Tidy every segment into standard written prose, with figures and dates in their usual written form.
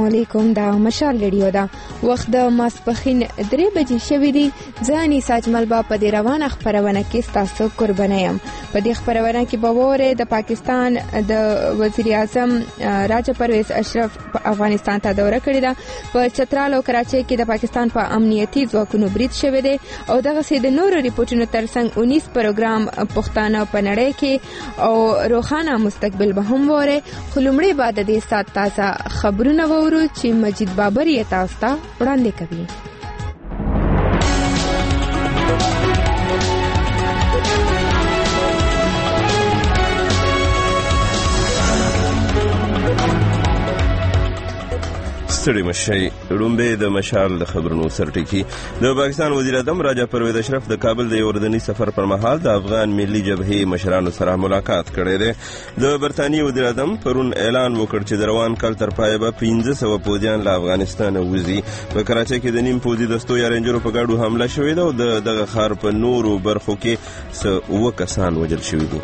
علیکم. دا مشال ریډیو ده. وخت د ماسپښین 3 بجې شوې دي. ځاني ساجمل با په دې روانه خبرونه کې تاسو قرباني يم. په دې خبرونه کې به وره د پاکستان د وزیر اعظم راجا پرویز اشرف افغانستان ته دوره کړې ده. په چترال او کراچۍ کې د پاکستان په امنیتي ځواکونو برید شوی دی او دغه سي د نورو ریپورتونو ترڅنګ 19 پروګرام پښتانه په نړۍ کې او روخانه مستقبل به هم وره. خلومړي بعد د سات تازه خبرونه وورو چې مجید بابر یې تاسو ته وړاندې کوي. ستړي مشي رومبه د مشال د خبرونو سرټکی. د پاکستان وزیر اعظم راجا پرویز اشرف د کابل د یوردنی سفر پر مهال د افغان ملي جبهې مشرانو سره ملاقات کړی دی. د برتانیې وزیر اعظم پرون اعلان وکړ چې د روان کال تر پایه به 1500 پوځیان له افغانستان وځي. په کراچۍ کې د نیم پوځي دستو یا رینجرو په ګډو حمله شوې ده او دغه ښار په نورو برخو کې 9 کسان وژل شوي دي.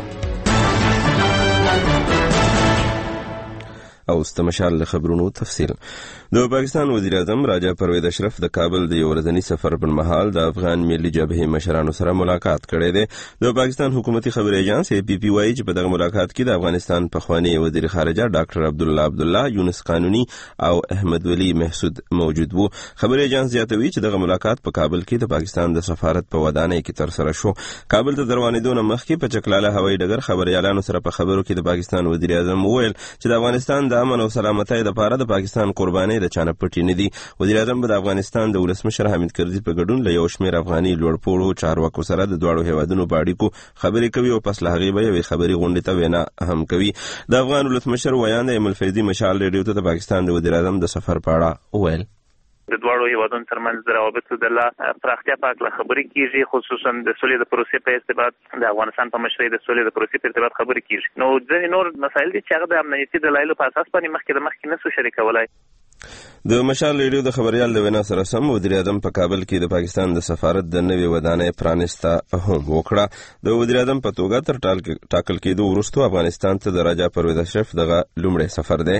او استمشال خبرونو تفصیل. د پاکستان وزیر اعظم راجا پرویز اشرف د کابل د یو ورځني سفر پر مهال د افغان ملي جبهې مشرانو سره ملاقات کړی دی. د پاکستان حکومتي خبري ایجنس پی پی وايي چې په دغه ملاقات کې د افغانستان پخوانی وزیر خارجه ډاکټر عبدالله یونس قانوني او احمد ولی محسود موجود وو. خبري ایجنس زیاتوي چې دغه ملاقات په کابل کې د پاکستان د سفارت په ودانۍ کې تر سره شو. کابل ته روانېدو نه مخکې په چکلاله هوایي ډګر خبريالانو سره په خبرو کې د پاکستان وزیر اعظم وویل چې د افغانستان د امن او سلامتۍ لپاره د پاکستان قرباني د چانه پټی نه دي. وزیر اعظم د افغانستان د ولسمشر حامد کرزي په ګډون له یو شمېر افغاني لوړپوړو چارواکو سره د دواړو هیوادونو په اړیکو خبرې کوي او پس له هغې به یوې خبري غونډې ته وینا هم کوي. د افغان ولسمشر ویاند ایم الفیضي مشال ریډیو ته د پاکستان د وزیر اعظم د سفر په اړه وویل. د دواړو هیوادونو ترمنځ د روابطو د پراختیا په اړه خبرې کیږي، خصوصا د سولې د پروسې په ارتباط د افغانستان په مشرۍ د سولې د پروسې په ارتباط خبرې کیږي. نو ځینې نور مسایل دي چې هغه د امنیتي دلایلو په اساس باندې مخکې نشو شریکولای. د مشال ریډیو د خبريال د وینا سره سم وزیر اعظم په کابل کې د پاکستان د سفارت د نوې ودانۍ پرانسته هم وکړه. د وزیر اعظم په توګه تر ټاکل کېدو وروسته افغانستان ته د راجا پرویز اشرف دغه لومړی سفر دی.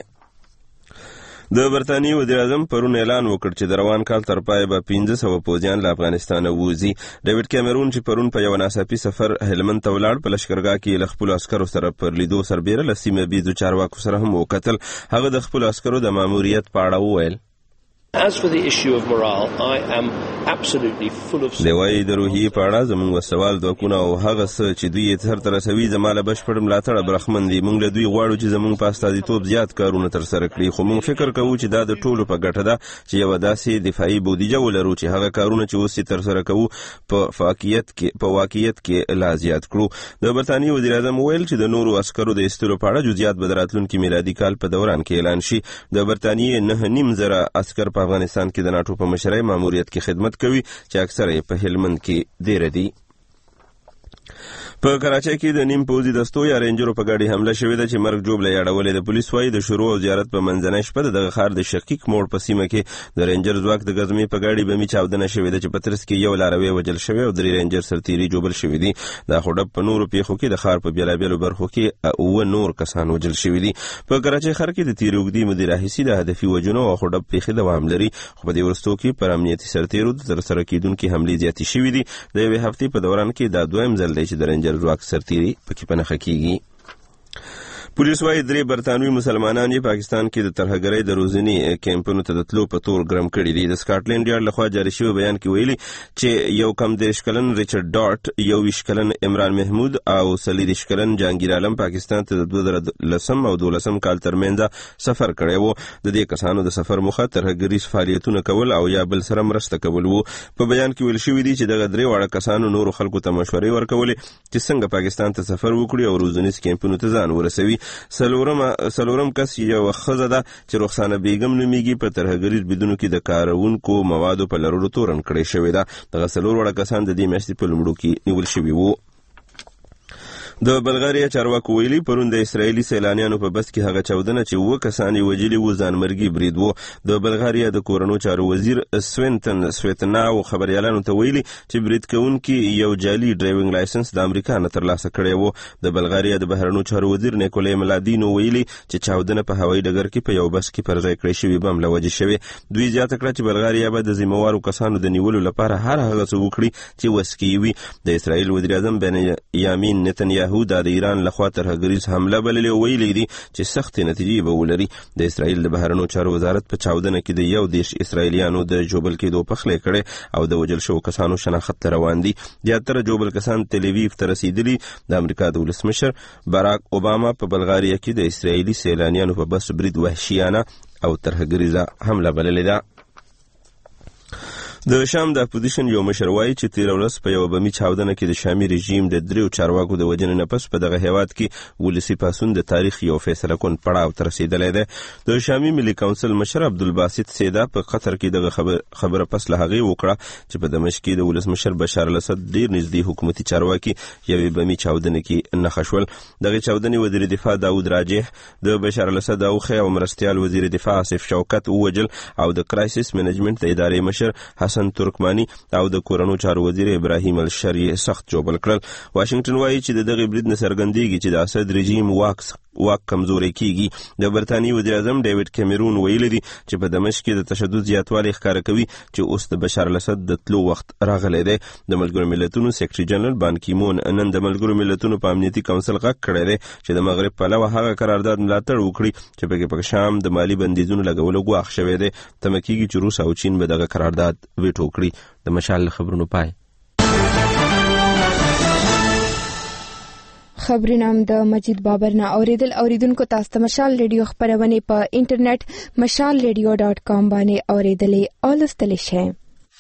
د برتانیې وزیر اعظم پرون اعلان وکړ چې د روان کال تر پایه به 1500 پوځیان له افغانستان وځي. ډیوډ کیمرون چې پرون په یو ناڅاپي سفر هلمند ته ولاړ په لشکرګاه کې له خپلو عسکرو سره پر لیدو سربیره له سیمه بیزو چارواکو سره هم وکتل. هغه د خپلو عسکرو د ماموریت په اړه وویل. As for the issue of morale, I am absolutely full of... دوی د روحي په اړه زموږ سوال دوکونه او هغه څه چې دوی یې تر رسوي زماله بشپړ ملاتړ برخمن دي. موږ له دوی غواړو چې زموږ په استازیتوب زیات کارونه تر سره کړي، خو موږ فکر کوو چې دا د ټولو په ګټه ده چې یو داسې دفاعي بودیجه ولرو چې هغه کارونه چې اوس تر سره کوو په واقعیت کې لا زیات کړو. د برتانیې وزیر اعظم ویل چې د نورو عسکرو د ایستلو په اړه جزئیات به د راتلونکي میلادي کال په دوران کې اعلان شي. د برتانیې 9.5 عسکر په افغانستان کې د ناټو په مشرۍ ماموریت کې خدمت کوي چې اکثره یې په هلمند کې ډیر دي. په کراچۍ کې د نیم پوځي دستو یا رینجرو په ګاډي حمله شوې ده چې مرګ جوړه یاړولې. د پولیس وايي د شروع او زیارت په منځنۍ شپه دغه ښار د شقیق موړ په سیمه کې د رینجر ځواک د غزمې په ګاډي بمي چاودنه شوې ده چې په ترڅ کې یو لاروی وژل شوی او 3 رینجر سرتیري جوړل شوی دي. دا خډب په نورو پیښو کې د ښار په بیلابیلو برخو کې او نور کسان وژل شوی دي. په کراچۍ ښار کې د تیروګدي مدیر رئیس د هدفي وجنو او خډب پیښې دوام لري، خو په دې ورستو کې پر امنیتي سرتیرو د تر سره کېدونکو حملې زیاتې شوې دي. د یوې هفتې په دوران کې دا دویم ځل دی چې د رینجر ځواک سرتیري پکې پنهخه کیږي. پولیس وايي 3 برتانوي مسلمانان یې پاکستان کې د ترهګرۍ د روزنی کیمپونو ته د تلو په تور ګرم کړي دي. د سکاټلند یارډ لخوا جاري شوی بیان کې ویلي چې یو کم 10 کلن ریچارډ ډاټ، 21 کلن عمران محمود او 30 کلن جهانگیر عالم پاکستان ته د 2010 او 12 کال ترمنځ سفر کړی وو. د دې کسانو د سفر موخه ترهګریز فعالیتونه کول او یا بل سره مرسته کول وو. په بیان کې ویل شوی دی چې دغه 3 واړه کسانو نورو خلکو ته مشورې ورکولې چې څنګه پاکستان ته سفر وکړي او روزنیز کیمپونو ته ځان ورسوي. سلورم کس یو ښځه ده چې رخسانه بیگم نومیږي، په ترهګریز بریدونو کې د کارونکو موادو په لرلو تورن کړی شوې ده. دغه 4 وړه کسان د دې میاشتې په لومړو کې نیول شوي وو. د بلغاریا چارواکو ویلي پرون د اسرایلی سیلانیانو په بس کې هغه 14 چې 2 کسان وژلي وو ځانمرګي برید وو. د بلغاریا د کورونو چارو وزیر سویتناو خبريالانو ته ویلي چې برید کوونکي یو جعلي ډرایوینګ لایسنس د امریکا نه ترلاسه کړی وو. د بلغاریا د بهرنیو چارو وزیر نیکولای ملادینو ویلي چې چاودنه په هوایي ډګر کې په یو بس کې پر ځای کړی شوی بم لوجه شوی. دوی زیاته کړه چې بلغاریا به د ذمہوارو کسانو د نیولو لپاره هر هغه څه وکړي چې وسکی وي. د اسرایل وزیر اعظم بنیامین نتنیاهو د ایران لخوا ترهګریز حمله بللې ویلي دي چې سخت نتیجې به ولري. د اسرایل د بهرنیو چارو وزارت په چاودنه کې د 11 اسرایلیانو د جوبل کېدو پخلی کړي او د وژل شوو کسانو شناخت روان دي. زیاتره جوبل کسان تل اویو ته رسیدلي. د امریکا د ولسمشر باراک اوباما په بلغاریا کې د اسرایلی سیلانیانو په بس برید وحشیانه او ترهګریزه حمله بللې ده. د شام د اپوزیشن یو مشر وایي چې تیر ورځ په یو بمي چاودنه کې د شامي رژیم د دریو چارواکو د وژنې نه پس په دغه هیواد کې ولسي پاڅون د تاریخ یو فیصله کن پړاو ته رسیدلی دی. د شامي ملي کونسل مشر عبدالباسط سیدا په قطر کې دغه خبره پس له هغې وکړه چې په دمشق کې د ولسمشر بشار الاسد ډیر نږدې حکومتي چارواکي یوې بمي چاودنې کې نښه شول. دغه چاودنې وزیر دفاع داود راجح د بشار الاسد اوخه او مرستیال وزیر دفاع آصف شوکت ووجل او د کرایسس منیجمنت د ادارې مشر حسن ترکمانی او د کورونو چارو وزیر ابراهیم الشری سخت جوبل کړل. واشنگټن وایي چې د دغه برید نه څرګندېږي چې د اسد رژیم واک کمزوري کیږي. د برتانیې وزیر اعظم ډیوډ کیمرون ویلي دي چې په دمشق کې د تشدد زیاتوالی ښکاره کوي چې اوس د بشار الاسد د تلو وخت راغلی دی. د ملګرو ملتونو سیکرټري جنرال بان کی مون نن د ملګرو ملتونو په امنیتي کونسل غږ کړی دی چې د مغرب پلوه هغه قرارداد ملاتړ وکړي چې پکې په شام د مالي بندیزونو لګولو ګواښ شوی دی. تمه کېږي چې روس او چین به دغه قرارداد ویټو کړي. د مشال خبرونو پای. خبرونه د مجید بابر نه اوریدونکو تاسو ته مشال ریډیو خبرونه په انټرنیټ mashalradio.com باندې اوریدلې او لوستلی شئ.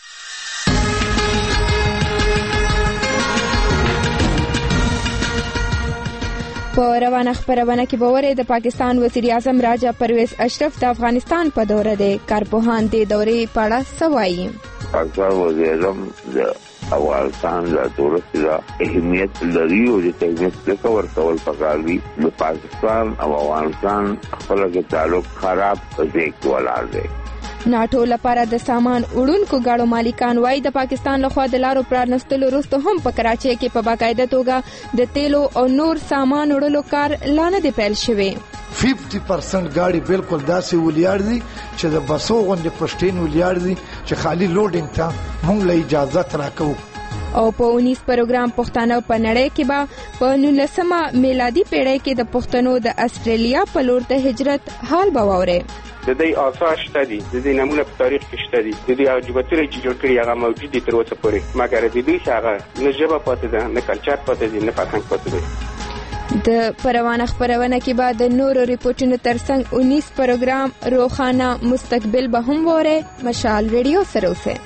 په روانه خبرونه کې باور د پاکستان وزیر اعظم راجا پرویز اشرف د افغانستان په دوره د کارپوهان د دورې په اړه سوایي. پاکستان وزیر اعظم افغانستان د دولت د اهمیت لري او د اهمیت څخه ورکول پکار دي. د پاکستان او افغانستان خپل تعلق خراب ځای ولر دی. ناټو لپاره د سامان وړونکو ګاډو مالکان وایي د پاکستان لخوا د لارو پرانستلو وروسته هم په کراچۍ کې په باقاعده توګه د تیلو او نور سامان وړلو کار لا نه دی پیل شوی. 50% गाड़ी बिल्कुल दासी ولیار دي چې د بسو غونډې پښتين ولیار دي چې خالی لوډینګ ته موږ له اجازه راکو. او په 19 پروګرام پښتانه په نړۍ کې به په 19 میلادي پیړۍ کې د پښتنو د استرالیا په لور د هجرت حال به واوري. د دې آثار شته دي، د دې نمونه په تاریخ کې شته دي، د دې عجیبتونه چې جوړ کړي هغه موجود دي تر اوسه پورې، مګر د دې هغه نه ژبه پاتې ده، نه کلچر پاتې دي، نه فرهنګ پاتې دی. د پروانه خبرونه کې بعد د نورو ریپورتونو ترڅنګ 19 پروګرام روخانه مستقبل به هم وره. مشال ریډیو سره اوسه.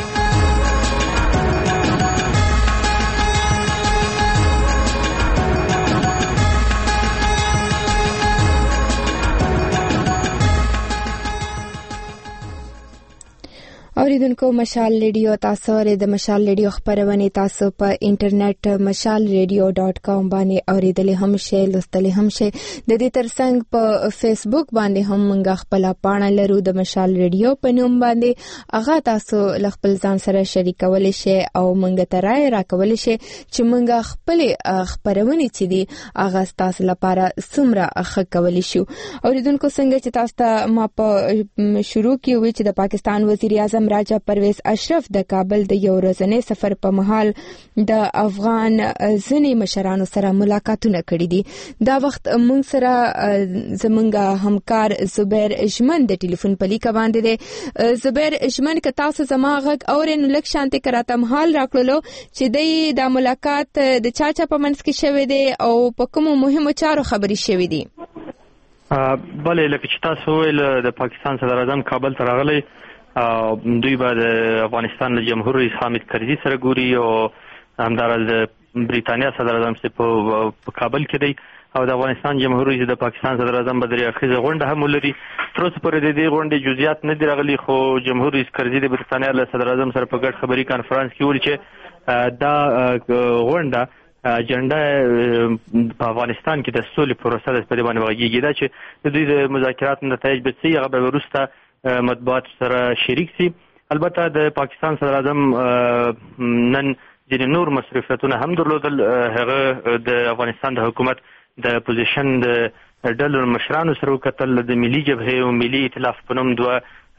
اوریدونکو مشال ریډیو تاسو ر د مشال ریډیو خبرونه تاسو په انټرنیټ mashalradio.com باندې اوریدلې هم شي، لوستلې هم شي. د دې ترڅنګ په فیسبوک باندې هم موږ خپل پاڼه لرو د مشال ریډیو په نوم باندې. هغه تاسو خپل ځان سره شریکول شي او موږ ته رائے راکول شي چې موږ خپل خبرونه چې دي هغه تاسو لپاره څومره ښه کول شي. اوریدونکو څنګه چې تاسو ته ما په شروع کې وی چې د پاکستان وزیر اعظم راجا پرویز اشرف د کابل د یو ورځنی سفر په مهال د افغان ځینې مشرانو سره ملاقاتونه کړي دي. دا وخت موږ سره زمونږ همکار زبیر اجمن د ټلیفون په لیکه باندې دی. زبیر اجمن که تاسو زما غږ اورئ نو لږ شانتي کراته حال راکړلو چې د ملاقات د چا په منځ کې شوی دی او په کومو مهمو چارو خبرې شوی دي. بله لکه چې تاسو ویل د پاکستان صدر اعظم کابل ته راغلی، دوی به د افغانستان له جمهور رئیس حامد کرزي سره ګوري او همداراز د بریتانیا صدر اعظم په کابل کې دی او د افغانستان جمهور رئیس د پاکستان صدر اعظم به درې اخیزه غونډه هم ولري. تر اوسه پورې د دې غونډې جزئیات نه دي راغلي، خو جمهور رئیس کرزي د بریتانیا له صدر اعظم سره په ګډ خبري کانفرنس کې ویل چې دا غونډه اجنډا په افغانستان کې د سولې پروسه د په باندې وغږیږي دا چې د دوی د مذاکرات نتایج به څه هغه به وروسته مطبوعات سره شریک سي. البته د پاکستان صدر اعظم نن ځینې نور مصرفیتونه هم درلودل. هغه د افغانستان د حکومت د پوزیشن د ډلو مشرانو سره وکتل. د ملي جبهې او ملي ائتلاف په نوم دوه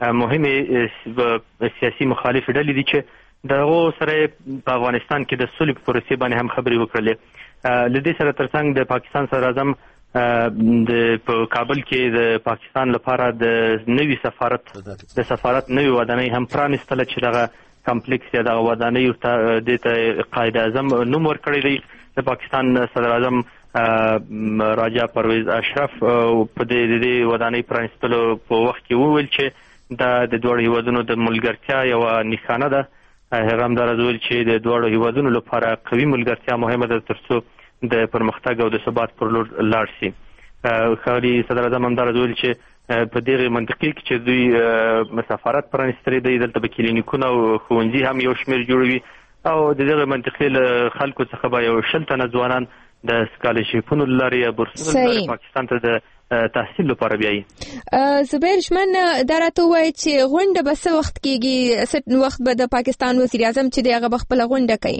مهمې سیاسي مخالف ډلې دي چې دغه سره په افغانستان کې د سولې په پروسې باندې هم خبرې وکړلې. له دې سره ترڅنګ د پاکستان صدر اعظم په کابل کې د پاکستان لپاره د نوي سفارت نوي ودانۍ هم پرانستله چې دغه کمپلیکس یا دغه ودانۍ ته قائد اعظم نوم ورکړی دی. د پاکستان صدر اعظم راجا پرویز اشرف په دې ودانۍ پرانستلو په وخت کې وویل چې دا د دوه هیوادونو د ملګرتیا یو نښانه ده. هغه هم دا ویل چې د دوه هیوادونو لپاره قوي ملګرتیا مهمه ده ترڅو د پرمختګ او د ثبات پر لور لاړ شي. ښاغلي صدر اعظم هم دا ویل چې په دغه منطقې کې چې دوی سفارت پرانستلی دی دلته به کلینیکونه او ښوونځي هم یو شمېر جوړوي او د دغه منطقې له خلکو څخه به یو 100 تنه ځوانان د سکالرشیپونو له لارې یا بورسونو له لارې پاکستان ته د تحصیل لپاره بیایي. زبیر شمن دا راته ووایي چې غونډه به څه وخت کېږي؟ څه وخت به د پاکستان وزیر اعظم چې دی هغه به خپله غونډه کوي؟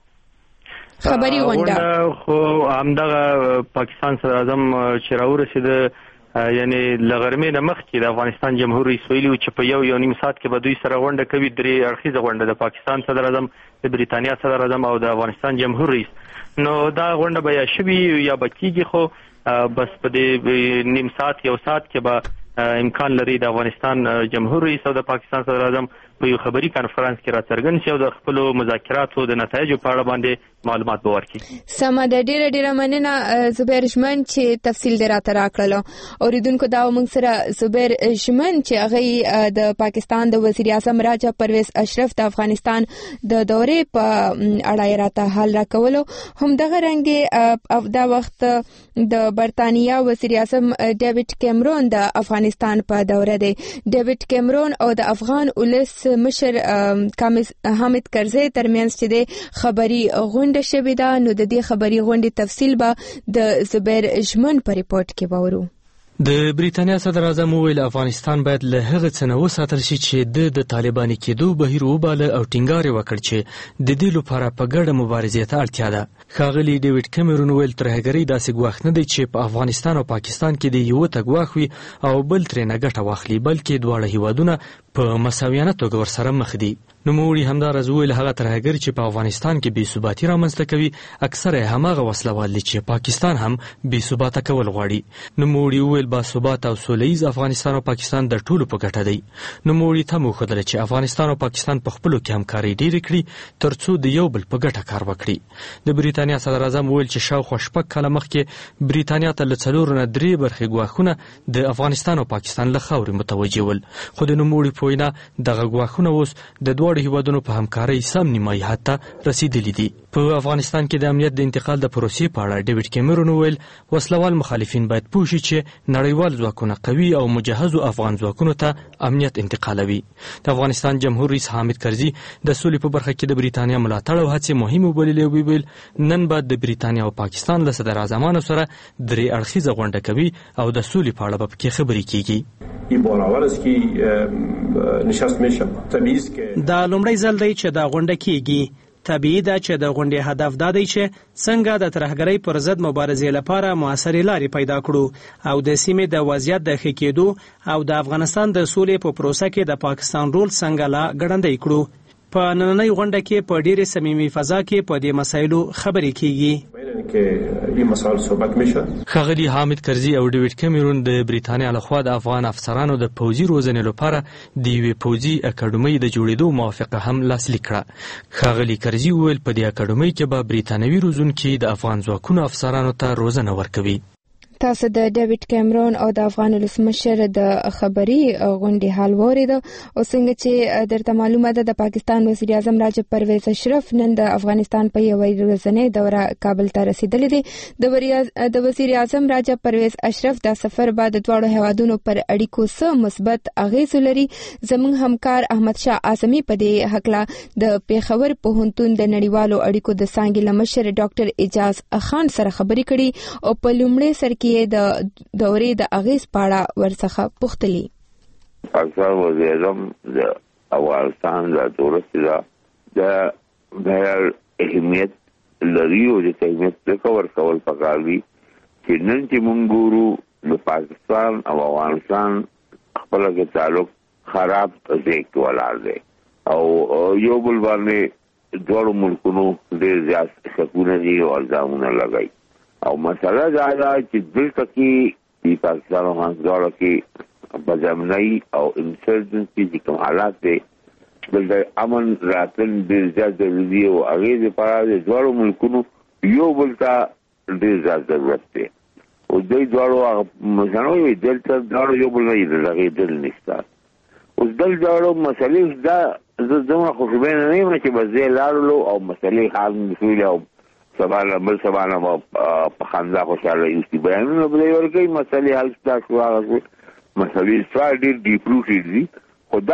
خبري غونډه خو همدغه پاکستان صدر اعظم چې راورسېده یعنی له غرمې نه مخکې د افغانستان جمهور رئیس ویلي و چې په یو نیم ساعت کې به دوی سره غونډه کوي. 3 اړخیزه غونډه د پاکستان صدر اعظم، د بریتانیا صدر اعظم او د افغانستان جمهور رئیس. نو دا غونډه به یا شوي یا به کېږي خو بس په دې نیم ساعت یو ساعت کې به امکان لري د افغانستان جمهور رئیس او د پاکستان صدر اعظم په یو خبري کانفرنس کې راڅرګند شي او د خپل مذاکراتو د نتایجو په اړه باندې معلومات به ورکړي. سمه ده، ډیره مننه زبیر شمن چې تفصیل دې راته راکړلو. اوریدونکو دا موږ سره زبیر شمن چې هغه د پاکستان د وزیر اعظم راجا پرویز اشرف د افغانستان د دورې په اړه راته حال راکولو. هم دغه رنګ دا وخت د برتانیا وزیر اعظم ډیوډ کیمرون د افغانستان په دوره دی. ډیوډ کیمرون او د افغان ولس مشر حامد کرزي ترمنځ چې د خبري غونډه شوې ده. نو د دې خبري غونډې تفصیل به د زبیر شمن په ریپورت کې باورو. د بریتانیا صدر اعظم ویل افغانستان باید له هغه څه نه وساتل شي چې د طالباني کېدو بهیر وباله او ټینګار وکړ چې د دې لپاره په ګډه مبارزې ته اړتیا ده. ښاغلي ډیوډ کیمرون ویل ترهګرۍ داسې ګواښ نه دی چې په افغانستان او پاکستان کې د یو ته ګواښ وي او بل ترې نه ګټه واخلي، بلکې دواړه هیوادونه په مساویانه توګه ورسره مخ دي. نوموړي همداراز ویل هغه ترهګر چې په افغانستان کې بې ثباتي رامنځته کوي اکثره هماغه وسلوال دي چې پاکستان هم بې ثباته کول غواړي. نوموړي ویل باثباته او سوله-ییز افغانستان او پاکستان د ټولو په ګټه دی. نوموړي تم وښودله چې افغانستان او پاکستان په خپلو کې همکاري ډېرې کړي ترڅو د یو بل په ګټه کار وکړي. د بریتانیا صدر اعظم ویل چې شاوخوا 6 کاله مخکې بریتانیا ته له 4 نه 3 برخې ګواښونه د افغانستان او پاکستان له خاورې متوجه ول، خو د نوموړي په وینا دغه ګواښونه اوس د دواړو هیوادونو په همکارۍ سم نیمایي حد ته رسیدلي دي. په افغانستان کې د امنیت د انتقال د پروسې په اړه ډیوډ کیمرون ویل وسلوال مخالفین باید پوه شي چې نړیوال ځواکونه قوي او مجهزو افغان ځواکونو ته امنیت انتقالوي. د افغانستان جمهور رئیس حامد کرزي د سولې په برخه کې د بریتانیا ملاتړ او هڅې مهمې وبللې او ویل نن بعد د بریتانیا او پاکستان له صدر اعظمانو سره 3 اړخیزه غونډه کوي او د سولې په اړه به پکې خبرې کیږي. دا لومړی ځل دی چې دا غونډه کیږي. طبیعي ده چې د غونډې هدف دا دی چې څنګه د ترهګرۍ پر ضد مبارزې لپاره موثرې لارې پیدا کړو او د سیمې د وضعیت د ښه کېدو او د افغانستان د سولې په پروسه کې د پاکستان رول څنګه لا ګړندی کړو. په نننۍ غونډه کې په ډېرې صمیمي فضا کې په دې مسایلو خبرې کیږي. ښاغلي حامد کرزي او ډیوډ کیمرون د بریتانیا لخوا د افغان افسرانو د پوځي روزنې لپاره د یوې پوځي اکاډمۍ د جوړېدو موافقه هم لاسلیک کړه. ښاغلي کرزي وویل په دې اکاډمۍ کې به بریتانوي روزونکي د افغان ځواکونو افسرانو ته روزنه ورکوي. تاسو د ډیوډ کیمرون او د افغان ولسمشر د خبري غونډې حال وریده او څنګه چې درته معلومه ده د پاکستان وزیر اعظم راجب پرویز اشرف نن د افغانستان په یوه ورځنۍ دوره کابل ته رسیدلی دی. د وزیر اعظم راجب پرویز اشرف دا سفر بعد د دواړو هیوادونو پر اړیکو څه مثبت اغیز لري. زموږ همکار احمد شاه اعظمي په دې حقله د پیښور پوهنتون د نړیوالو اړیکو د څانګې لمشر ډاکټر اعجاز خان سره خبرې کړي او په لومړي سر کې د دورې د اغیز پاړه ورڅخه پوښتلي. پاکستان وزیر اعظم د افغانستان د دولت د بهر اهمیت لري او د اهمیت څخه کول پکار دي چې نن چې موږ ګورو د پاکستان او افغانستان خپل کې تعلق خراب ځای ولر دی او یو بل باندې دوه ملکونو ډېر زیات شکونه دي او الزامونه لګای او مسله دا ده چې دلته کې د پاکستان او افغانستان کې بځمنۍ او انسرجنسي چې کوم حالات دي د امن راتل ډېر زیات ضروري او هغه لپاره د دوه ملکونو یو بل ته ډېر زیات ضرورت دی او دوی دواړو مثلا دلته دواړو یو بل نه لري دل نشته اوس دواړو مسلې دا زما خو به نه یم چې بځای لاړو او مسلې حل نشول او سبحان الله په خندا خوشاله یوسي بیانونه به ورګي مسلې حل تاسو هغه مسلې ډېر ډیپ روټډ دي خدا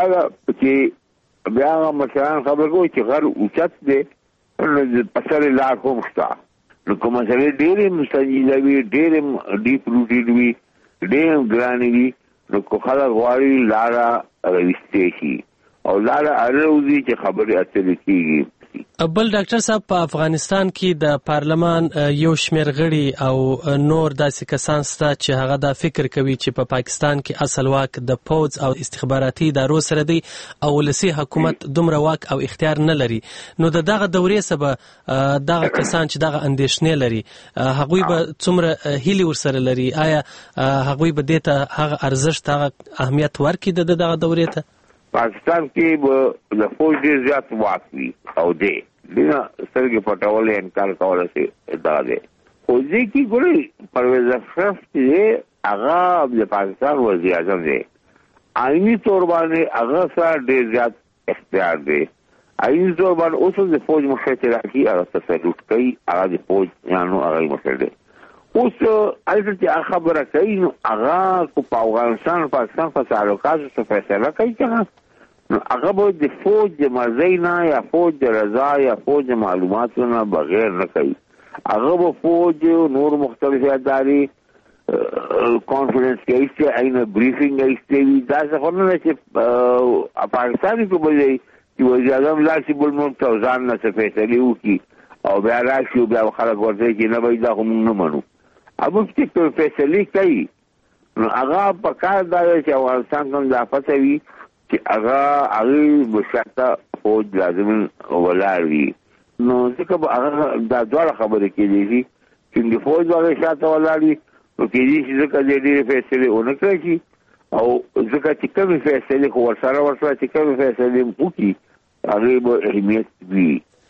چې بیا مثلا خبر کوي چې غر اوچت دي په سره لار کوم شتا نو کوم مسلې ډېر مستجیله وي ډېر ډیپ روټډ وي ډېر ګران وي نو کو خلک غواړي لارا راوستي شي او لارا اروزي چې خبرې اترې کیږي. بل ډاکټر صاحب په افغانستان کې د پارلمان یو شمېر غړي او نور داسې کسان شته چې هغه دا فکر کوي چې په پاکستان کې اصل واک د پوځ او استخباراتي ادارو سره دی او ولسي حکومت دومره واک او اختیار نه لري. نو دغه دورې سبا دغه کسان چې دغه اندېښنې لري هغوی به څومره هیلې ورسره لري؟ آیا هغوی به دې ته هغه ارزښت هغه اهمیت ورکړي دغه دورې ته؟ پاکستان کې د فوج ډېر زیات واک وي او دی دنه سترګې پټولې انکار کولای شي دا دی خو دې کې ګوري پرویز اشرف چې هغه د پاکستان وزیر اعظم دی آئینی طور باندې هغه سره ډېر زیات اختیار دی آئینی طور باندې اوس د فوج مشر چې راځي هغه تسلط کوي هغه د فوج یانو هغه مشر دی اوس البته چې خبره کوي نو هغه کو په افغانستان پاکستان په تعلقاتو څه فیصله کوي چې نو هغه به د فوج د مرزینا یا فوج د رضا یا فوج د معلوماتو نه بغیر نه کوي هغه به فوج نور مختلف اداري کانفرنس کوي چې اینه بریفینګ کوي دا څه نه چې پاکستاني کو به چې وزیر اعظم لاسي بل ملک ته ځان نه څه فیصله وکړي او بیا راشي بیا خلک ورته چې نه وای دا کوم نه منو ابو چې فیصله کوي نو هغه په کار دا چې افغانستان کوم د فتوی چې هغه بشاته فوج لازم ولاري نو ځکه هغه دا ډول خبره کېږي چې د فوج هغه شاته ولاري نو کېږي چې ځکه دې فیصله ونکړي او ځکه چې کوم فیصله خو ورسره چې کوم فیصله وکړي هغه به اهمیت وي.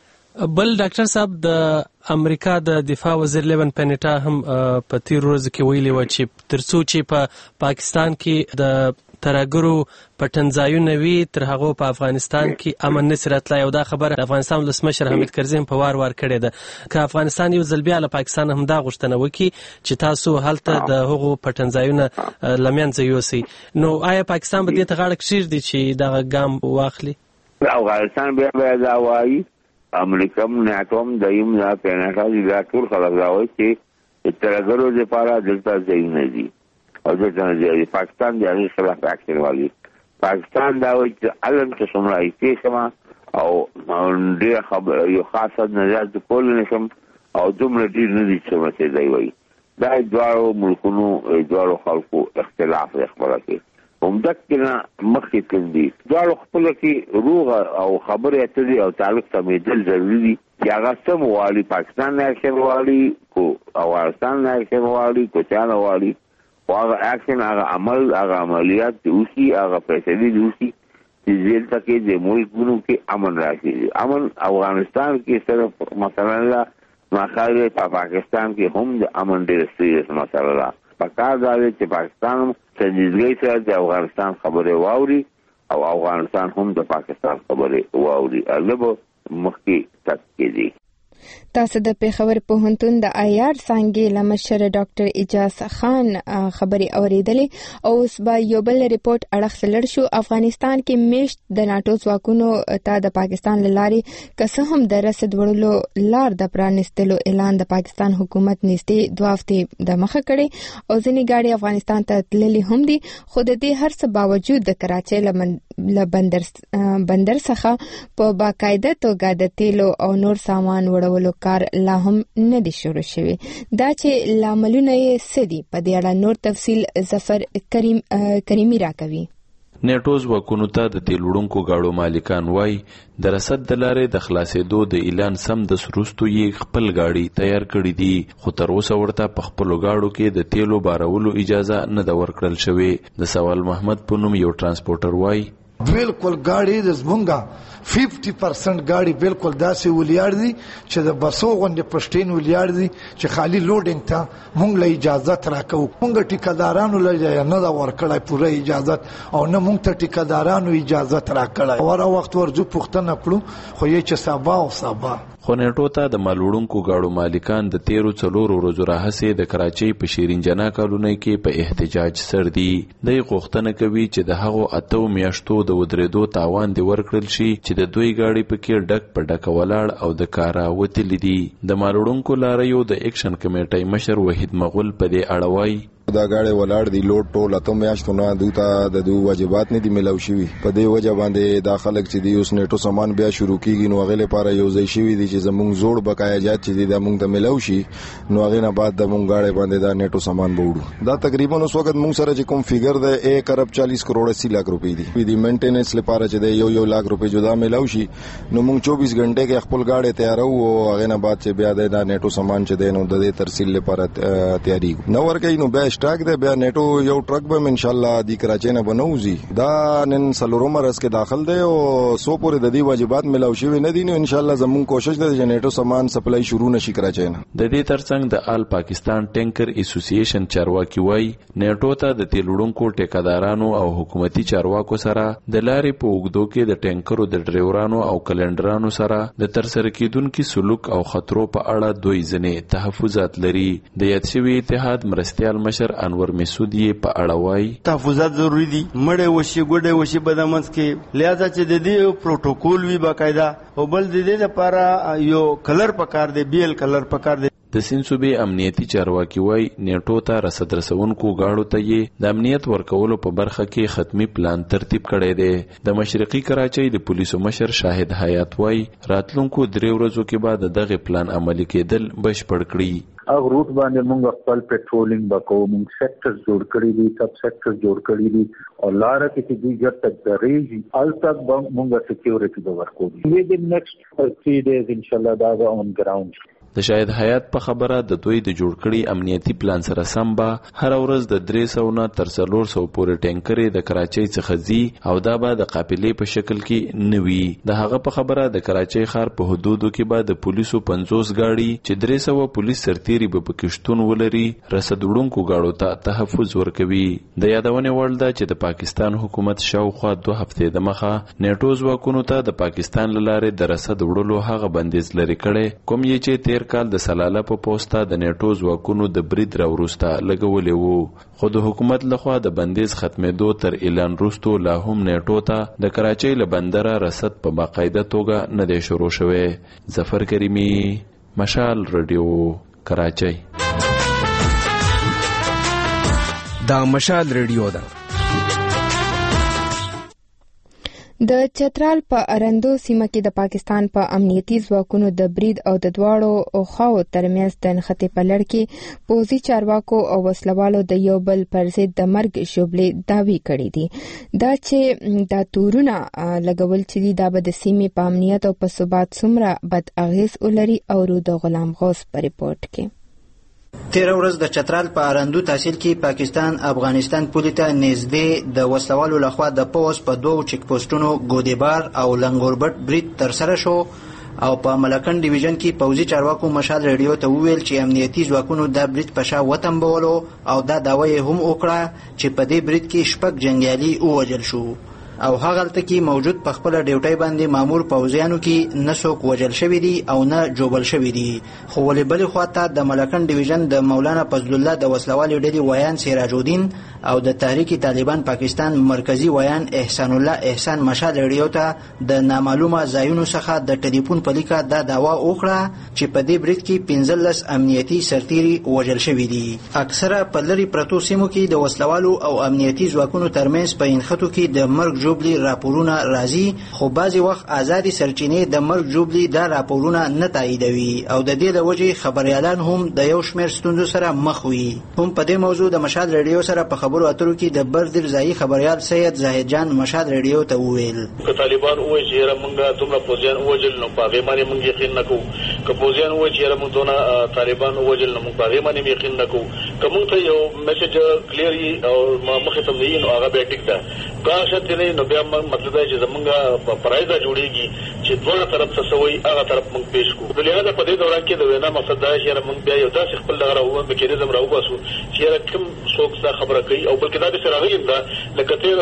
بل ډاکټر صاحب د امریکا د دفاع وزیر لیون پینیټا هم په تیر ورځ کې ویلي و چې ترڅو چې په پاکستان کې د ترهګرو پټنځایونه وي تر هغه په افغانستان کې امن نشي راتلای او دا خبره افغانستان ولسمشر حمید کرزي په وار کړې ده که افغانستان یو ځل بیا له پاکستان هم دا غوښتنه وکړي چې تاسو هلته د هغو پټنځایونه لمنځه یوسئ نو آیا پاکستان به دې ته غاړه کښېږدي چې دغه ګام واخلي؟ افغانستان بیا دا وایي امریکا ناتوم دایم نه پېناټا دا ټول خلک راوي چې ترهګرو لپاره دلته ځای نه دي او د پاکستان د هغې خلاف اکشن والی پاکستان دا وایي چې علم چې څومره ایسې شم او ډېر یو خاصه نظر کولی نه شم او دومره ډېر نه دي چې څومره چې دی وایي دا دواړو ملکونو دواړو خلکو اختلاف دی خبره کې همدک نه مخکې تلل دي دواړو خپله کې روغ او خبرې اترې او تعلق سمېدل ضروري دي چې هغه څه مو پاکستان نه اکشن والی کو افغانستان نه اکشن والی کو چا نه والی خو هغه اکشن هغه عمل هغه عملیات دې وشي هغه فیصلې دې وشي چې دلته کې د ملکونو کې امن راشي امن افغانستان کې صرف مثلا ما خاله په پاکستان کې هم د امن ډېر سیریس مسله ده پکار دی چې پاکستان سنجیدګۍ سره د افغانستان خبره واوري او افغانستان هم د پاکستان خبره واوري. البته مخکې تک کېږي. تاسو د پیښور پوهنتون د آیار څانګې لمشر ډاکټر اجاز خان خبري اوریدلې او اوس به یو بل ریپورت اړخ لړ شو. افغانستان کې میشت د ناتو ځواکونو ته د پاکستان لاري کسه هم د رسد وړلو لار د پرانستلو اعلان د پاکستان حکومت نږدې 2 هفتې د مخه کړي او ځینې ګاډي افغانستان ته تللي هم دي. خو د دې هر څه باوجود د کراچۍ له بندر څخه په باقاعده توګه د تیلو او نور سامان وړولو کار لا هم نه دي شروع شوی. دا چې لاملونه یې سدي په دې اړه نور تفصیل ظفر کریمی راکوي. نیټو ځواکونو ته د تیل وړونکو ګاډو مالکان وایي د رسد د لارې د خلاصېدو د اعلان سم د وروسته یې خپل ګاډي تیار کړي دي، خو تر اوسه ورته په خپلو ګاډو کې د تیلو بارولو اجازه نه ده ورکړل شوې. د سوال محمد په نوم یو ترانسپورټر وایي بالکل ګاډي د زمونږه 50% ګاډي بالکل داسې ولیار دي چې د بسو غونډې پښتین ولیار دي چې خالی لوډینګ ته مونږ له اجازه راکو. مونږ ټیکدارانو له نه دا ورکړای پوره اجازه او نه مونږ ته ټیکدارانو اجازه راکړای. ورا وخت ورځو پښتنه کړو خو یې چې سبا او سبا خو نیټو ته د مالوړونکو ګاډو مالکان د 13 ورځو راهسې د کراچۍ په شیرین جنا کالونۍ کې په احتجاج سر دي. دوی غوښتنه کوي چې د هغو 8 میاشتو د ودرېدو تاوان دی ورکړل شي چې د دوی ګاډي پکې ډک په ډک ولاړ او د کارا وتلی دي. د مالوړونکو لاریو د اکشن کمیټې مشر وحید مغول په دې اړه وایي دا ګاډي ولاړ دي لوډ ټول اته میاشتو نه دوته د دوه واجبات نه دي ملو شوی. په دې وجه باندې دا خلک چې دی اوس نیټو سامان بیا شروع کیږي نو غل لپاره یو ځای شوی دي چې زمونږ زوړ بقایا جات چې د مونږ ته ملو شي نو هغه نه بعد د مونږ ګاډي باندې دا نیټو سامان وړو. دا تقریبا اوس وخت مونږ سره چې کوم فیګر ده 1 ارب 40 کروڑ 80 لک روپۍ دي. د مینټیننس لپاره چې دی یو لک روپۍ جدا ملو شي نو مونږ 24 غنټه کې خپل ګاډي تیارو او هغه نه بعد چې بیا د نیټو سامان چې دی نو د ترسیل لپاره تیاری نو ورکې نو بیا سٹاک ده بیا یو ټرک به ان شاء الله د کراچۍ نه بنوزي. دا نن سلورم رس کې داخل دی او سو پورې د دې واجبات ملو شوی نه دي نو ان شاء الله زمون کوشش ده چې نیټو سامان سپلای شروع نشي کراچۍ نه. د دې ترڅنګ د آل پاکستان ټینکر اسوسییشن چارواکي وایي نیټو ته د تیل وړونکو ټیکدارانو او حکومتي چارواکو سره د لارې په اوږدو کې د ټینکرو د ډرایورانو او کلندرانو سره د ترسره کیدونکو سلوک او خطرو په اړه دوی ځنې تحفظات لري. د یاد شوی اتحاد مرستيال مشر انور مسعود په اړه وایي تحفظات ضروری دي. مړې وشي ګډې وشي بدمنځ کې لہذا چې د دې پروتوکول وی باقاعده او بل د دې لپاره یو کلر پکار دی بیل کلر پکار دی. د سیند صوبې امنیتي چارواکي وایي نیټو ته رسد رسونکو ګاډو ته یې د امنیت ورکولو په برخه کې ختمي پلان ترتیب کړی دی. د مشرقي کراچۍ د پولیسو مشر شاهد حیات وایي راتلونکو 3 ورځو کې بعد دغه پلان عملي کېدل بشپړ کړي. اغه روټ باندې موږ خپل پټرولینګ وکړو. موږ سېکټرز جوړ کړی دي سب سېکټرز جوړ کړی دي او لار کې چې دوی ګټ تک درېږي ال تک موږ سکیورټي به ورکو. وی د نیکسټ 3 ډیز ان شاء الله دا اون ګراوند. د شاهد حیات په خبره د دوی د جوړ کړي امنیتي پلان سره سم به هر ورځ د 300 نه تر 400 پورې ټینکرې د کراچۍ څخه ځي او دا به د قافلې په شکل کې نوي. د هغه په خبره د کراچۍ ښار په حدودو کې به د پولیسو 50 ګاډي چې 300 پولیس سرتيري به پکې شتون ولري رسد وړونکو ګاډو ته تحفظ ورکوي. د یادونه وړ ده چې د پاکستان حکومت شاوخوا 2 هفتې د مخه نیټو ځواکونو ته د پاکستان لاره د رسد وړلو هغه بندیز لري کړي کوم یې چې 13 کال د سلاله په پوسټه د نیټو ځواکونو د برید راوروسته لګولې وو. خو د حکومت لخوا د بندیز ختمېدو تر اعلان وروسته لا هم نیټو ته د کراچۍ له بندره رسد په باقاعده توګه نه دی شروع شوی. ظفر کریمی مشال رادیو کراچۍ. دا مشال رادیو ده. د چترال په ارندو سیمه کې د پاکستان په امنیتي ځواکونو د برید او د دواړو خواو ترمنځ د نښتې په لړ کې پوځي چارواکو او وسلوالو د یو بل پر ضد د مرګ شوبلې دعوی کړې دي. دا چې دا تورونه لګول چې دا به د سیمې په امنیت او په ثبات څومره بد اغیز ولري او د غلام غوث په ریپورت کې 13 ورځ د چترال په ارندو تحصیل کې پاکستان افغانستان پولې ته نږدې د وسلوالو لخوا د پوز په 2 چیک پوسټونو ګودیبار او لنګوربټ برید ترسره شو او په ملکن ډیویژن کې پوځي چارواکو مشال ریډیو ته وویل چې امنیتي ځواکونو دا برید په شا وتمبولو او دا دعوه یې هم وکړه چې په دې برید کې 6 جنګیالي ووژل شو او هغلته کې موجود په خپل ډیوټي باندې مامور پوځیانو کې نه څوک وژل شوی دي او نه جوبل شوی دي خو ولې بلې خواته د ملکن ډیویژن د مولانا فضل الله د وسلوالي ډلې ویان سراج الدین او د تحریک طالبان پاکستان مرکزی ویان احسان الله احسان مشال ریډیو ته د نامعلومه ځایونو څخه د ټلیفون په لیکه دا دعوا وکړه چې په دې برید کې 15 امنیتي سرتیري وژل شوی دي اکثره په لری پرتو سیمو کې د وسلوالو او امنیتي ځواکونو ترمنځ په انخټو کې د مرګ جوبلی راپورونه راځي خو بعضی وخت آزادي سرچینې د مرګ جوبلی دا راپورونه نه تاییدوي او د دې د وجې خبريالان هم د یو شمېر ستونزو سره مخ وي هم په دې موضوع د مشال ریډیو سره په خبرو اترو کې د بردر ځایي خبريال سید زاهد جان مشال ریډیو ته وویل که طالبان وایي چې موږ دومره پوځیان وژل نو په هغې باندې موږ یقین نه کوو که پوځیان وایي چې موږ دونه طالبان وژل نو موږ په هغې باندې یقین نه کوو که موږ ته یو میسج کلیر وي او مخې ته وي نو هغه بیا ټیک ده که شرط نه نو بیا مطلب دا چې زمونږ په پرایزه جوړیږي چې دوه طرف څه سوي هغه طرف موږ پیش کوو د لهدا په دې دوران کې د وینا مقصد دا چې موږ بیا یو داسې خپل دغه راوو میکانیزم راوباسو چې کوم څوک څه خبره کوي او بلکې دا به راغلی دا لکه تیر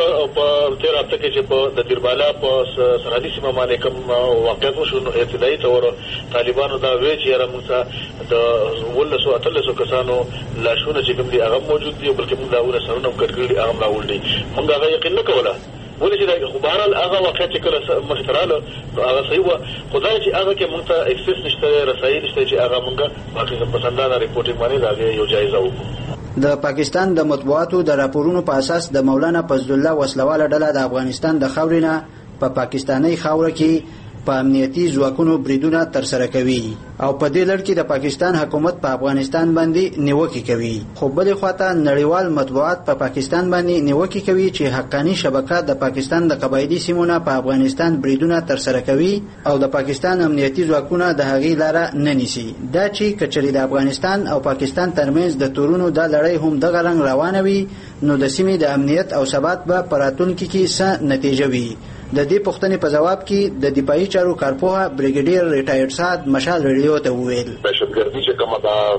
هفته کې چې په د دیربالا په سرحدي سیمه باندې کوم واقعیت وشو نو ابتدایي تور طالبانو دا وی چې موږ د ولسو اتلسو کسانو لاشونه چې کوم دي هغه موجود دي بلکې موږ دا ولسونه هم کړکړي هغه راول دي موږ هغه یقین نه کوله ولې چې دا خبرال هغه واقع چې کله مختراله هغه صحیح و خدای چې هغه کې موږ ته اکسس نشته رسایي نشته چې هغه موږ باقي پسندانه ریپورټینګ باندې دا یو جایزه وکړو د پاکستان د مطبوعاتو د راپورونو په اساس د مولانا فضل الله وسلواله ډله د افغانستان د خاورینه په پاکستاني خاور کې په امنیتي ځواکونو بریدونه تر سره کوي او په دې لړ کې د پاکستان حکومت په افغانستان باندې نیوکه کوي خو بلې خواته نړیوال مطبوعات په پاکستان باندې نیوکه کوي چې حقانی شبکه د پاکستان د قبایلی سیمونو په افغانستان بریدونه تر سره کوي او د پاکستان امنیتي ځواکونه د هغې لاره نه نیسي دا چې کچري د افغانستان او پاکستان ترمنځ د تورونو د لړۍ هم دغه رنګ روانه وي نو د سیمې د امنیت او ثبات به په راتلونکي کې څه نتیجه وي د دې پوښتنې په جواب کې د دفاعي چارو کارپوه بریګیډیر ریټایرډ سعد مشال ریډیو ته وویل دهشتګردي چې کومه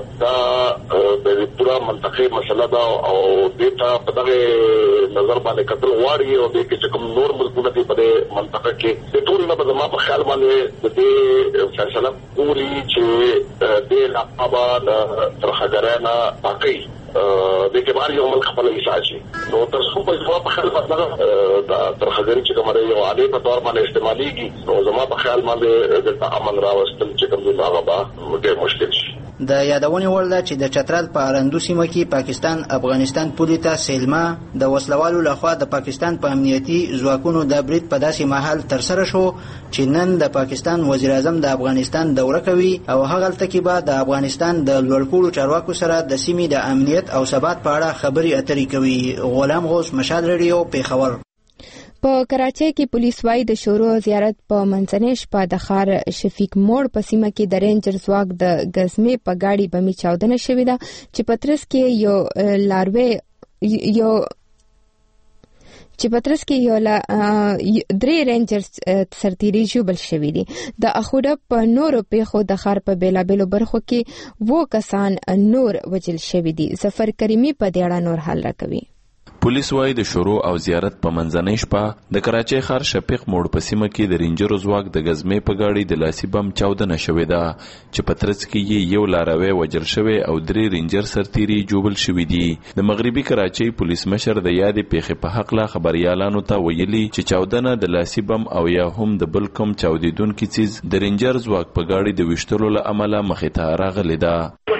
دا د پورا منطقي مسله ده او دې ته په دغه نظر باندې کتل غواړي او دې کې چې کوم نور ملکونه دي په دې منطقه کې د ټول نه به زما په خیال باندې د دې فیصله کولی چې د لقبه ترخګرانه باقي د کبار یو ملک خپل حساسي نو تر څو په ځواب په خیال باندې دا ترخګری چې کومه یو عادي په تور باندې استعماليږي نو زما په خیال باندې د امن راوستل چې کوم دی هغه به ډېر مشکل شي د یادونې وړ ده چې د چترال په اراندو سیمه کې پاکستان افغانستان پولې ته سیلما د وسلوالو لخوا د پاکستان په امنیتي ځواکونو د برید په داسې مهال ترسره شو چې نن د پاکستان وزیر اعظم د افغانستان دوره کوي او هغلته کې به د افغانستان د لوړپوړو چارواکو سره د سیمې د امنیت او ثبات په اړه خبرې اترې کوي غلام غوث مشال ریډیو پیښور په کراچۍ کې پولیس وايي د شورو زیارت په منځنۍ شپه د ښار شفیق موړ په سیمه کې د رینجر ځواک د ګزمې په ګاډي بمي چاودنه شوې ده چې پترس کې یو درې رینجر سرتیري ژوبل شوي دي د اخوډه په نورو پیښو د ښار په بیلابیلو برخو کې 2 کسان نور وژل شوي دي ظفر کریمي په دې اړه نور حال راکوي پولیس وايي د شروع او زیارت په منځنۍ شپه د کراچۍ ښار شفیق موړ په سیمه کې د رینجرو ځواک د ګزمې په ګاډي د لاسي بم چاودنه شوې ده چې په ترڅ کې یو لاروی وژل شوی او 3 رینجر سرتیري جوبل شوي دي د مغربي کراچۍ پولیس مشر د یادې پیښې په حق لا خبريالانو ته ویلي چې چاودنه د لاسي بم او یا هم د بل کوم چاودیدونکو چیز د رینجر ځواک په ګاډي د وشتلو له عمله مخې ته راغلی ده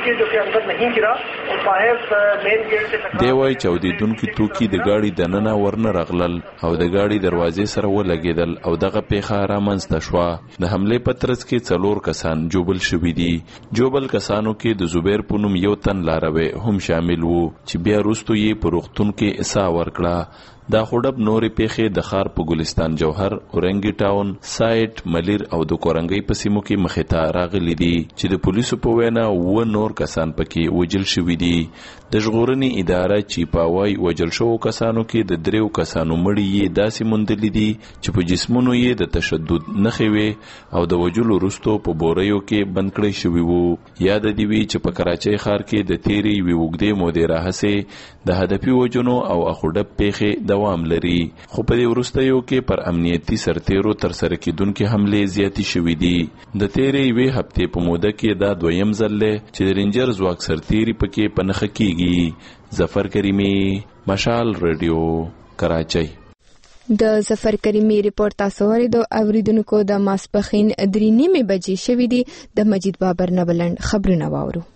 دی وايي چاودیدونکو توکي د ګاډي د ننه ورنه رغلل او د ګاډي دروازې سره ولګیدل او دغه پیښه رامنځته شوه د حمله په ترڅ کې 4 کسان جوبل شوي دي جوبل کسانو کې د زبیر پونم یو تن لاروی هم شامل وو چې بیا وروسته یې په روغتون کې اسا ورکړه دا خوډب نورې پیښې د ښار په ګلستان جوهر، اورنګي ټاون، سایټ، ملیر او د کورنګي په سیمو کې مخې ته راغلي دي چې د پولیسو په وینا و نور کسان پکې وجل شوي دي. د ژغورنې اداره چیپاوای وجل شوو کسانو کې د 3 کسانو مړي یې داسې موندلي دي چې په جسمونو یې د تشدد نښې وې او د وجلو وروسته په بوریو کې بند کړی شوي وو. یاد دې وي چې په کراچۍ ښار کې د تیرې یوې اوږدې مودې راهیسې د هدفي وجنو او اخوډب پیښې دوام لري، خو په دې وروستیو کې پر امنیتي سرتیرو ترسره کېدونکې حملې زیاتې شوي دي. د تیرې یوې هفتې په موده کې دا 2یم ځل دی چې د رینجر ځواک سرتیري پکې په نښه کېږي. ظفر کریمي، مشال رادیو، کراچۍ. د ظفر کریمي ریپورت تاسو اوریدونکو د ماسپخین 3:30 بجې شوې دي. د مجید بابر نه بلند خبرونه واورو.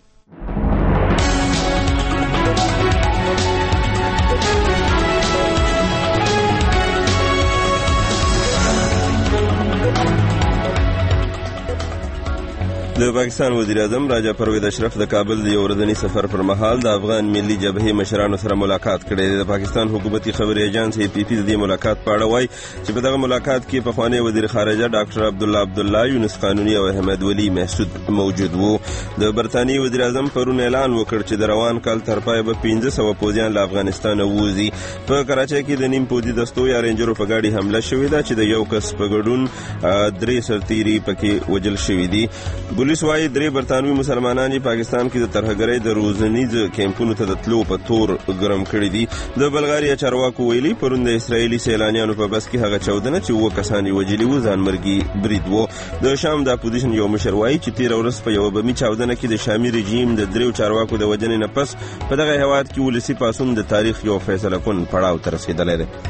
د پاکستان وزیر اعظم راجا پرویز اشرف د کابل د یو ورځني سفر پر مهال د افغان ملي جبهې مشرانو سره ملاقات کړې. د پاکستان حکومتي خبري ایجنس APP د دې ملاقات په اړه وایي چې په دغه ملاقات کې پخوانی وزیر خارجه ډاکټر عبدالله عبدالله، یونس قانوني او احمد ولی محسود موجود وو. د برتانیې وزیر اعظم پرون اعلان وکړ چې د روان کال تر پایه به 1500 پوځیان له افغانستان ووځي. په کراچۍ کې د نیم پوځي دستو یا رینجرو په ګاډي حمله شوې ده چې د یو کس په ګډون 3 سرتیري پکې وجل شوي دي. پولیس وايي 3 برتانوي مسلمانان پاکستان کې د ترهګرۍ د روزنیز کیمپونو ته د تلو په تور ګرم کړي دي. د بلغاریا چارواکو ویلي پرون د اسرایلی سیلانیانو په بس کې هغه 14 چې 2 کسان وجلي وو ځانمرګي برید وو. د شام د اپوزیشن یو مشر وايي چې 13 ورځې په یو بمي چاودنه کې د شامي رژیم د 3 چارواکو د وجنې نه پس په دغه هیواد کې ولسی پاسون د تاریخ یو فیصله کون پړاو ته رسیدلی دی.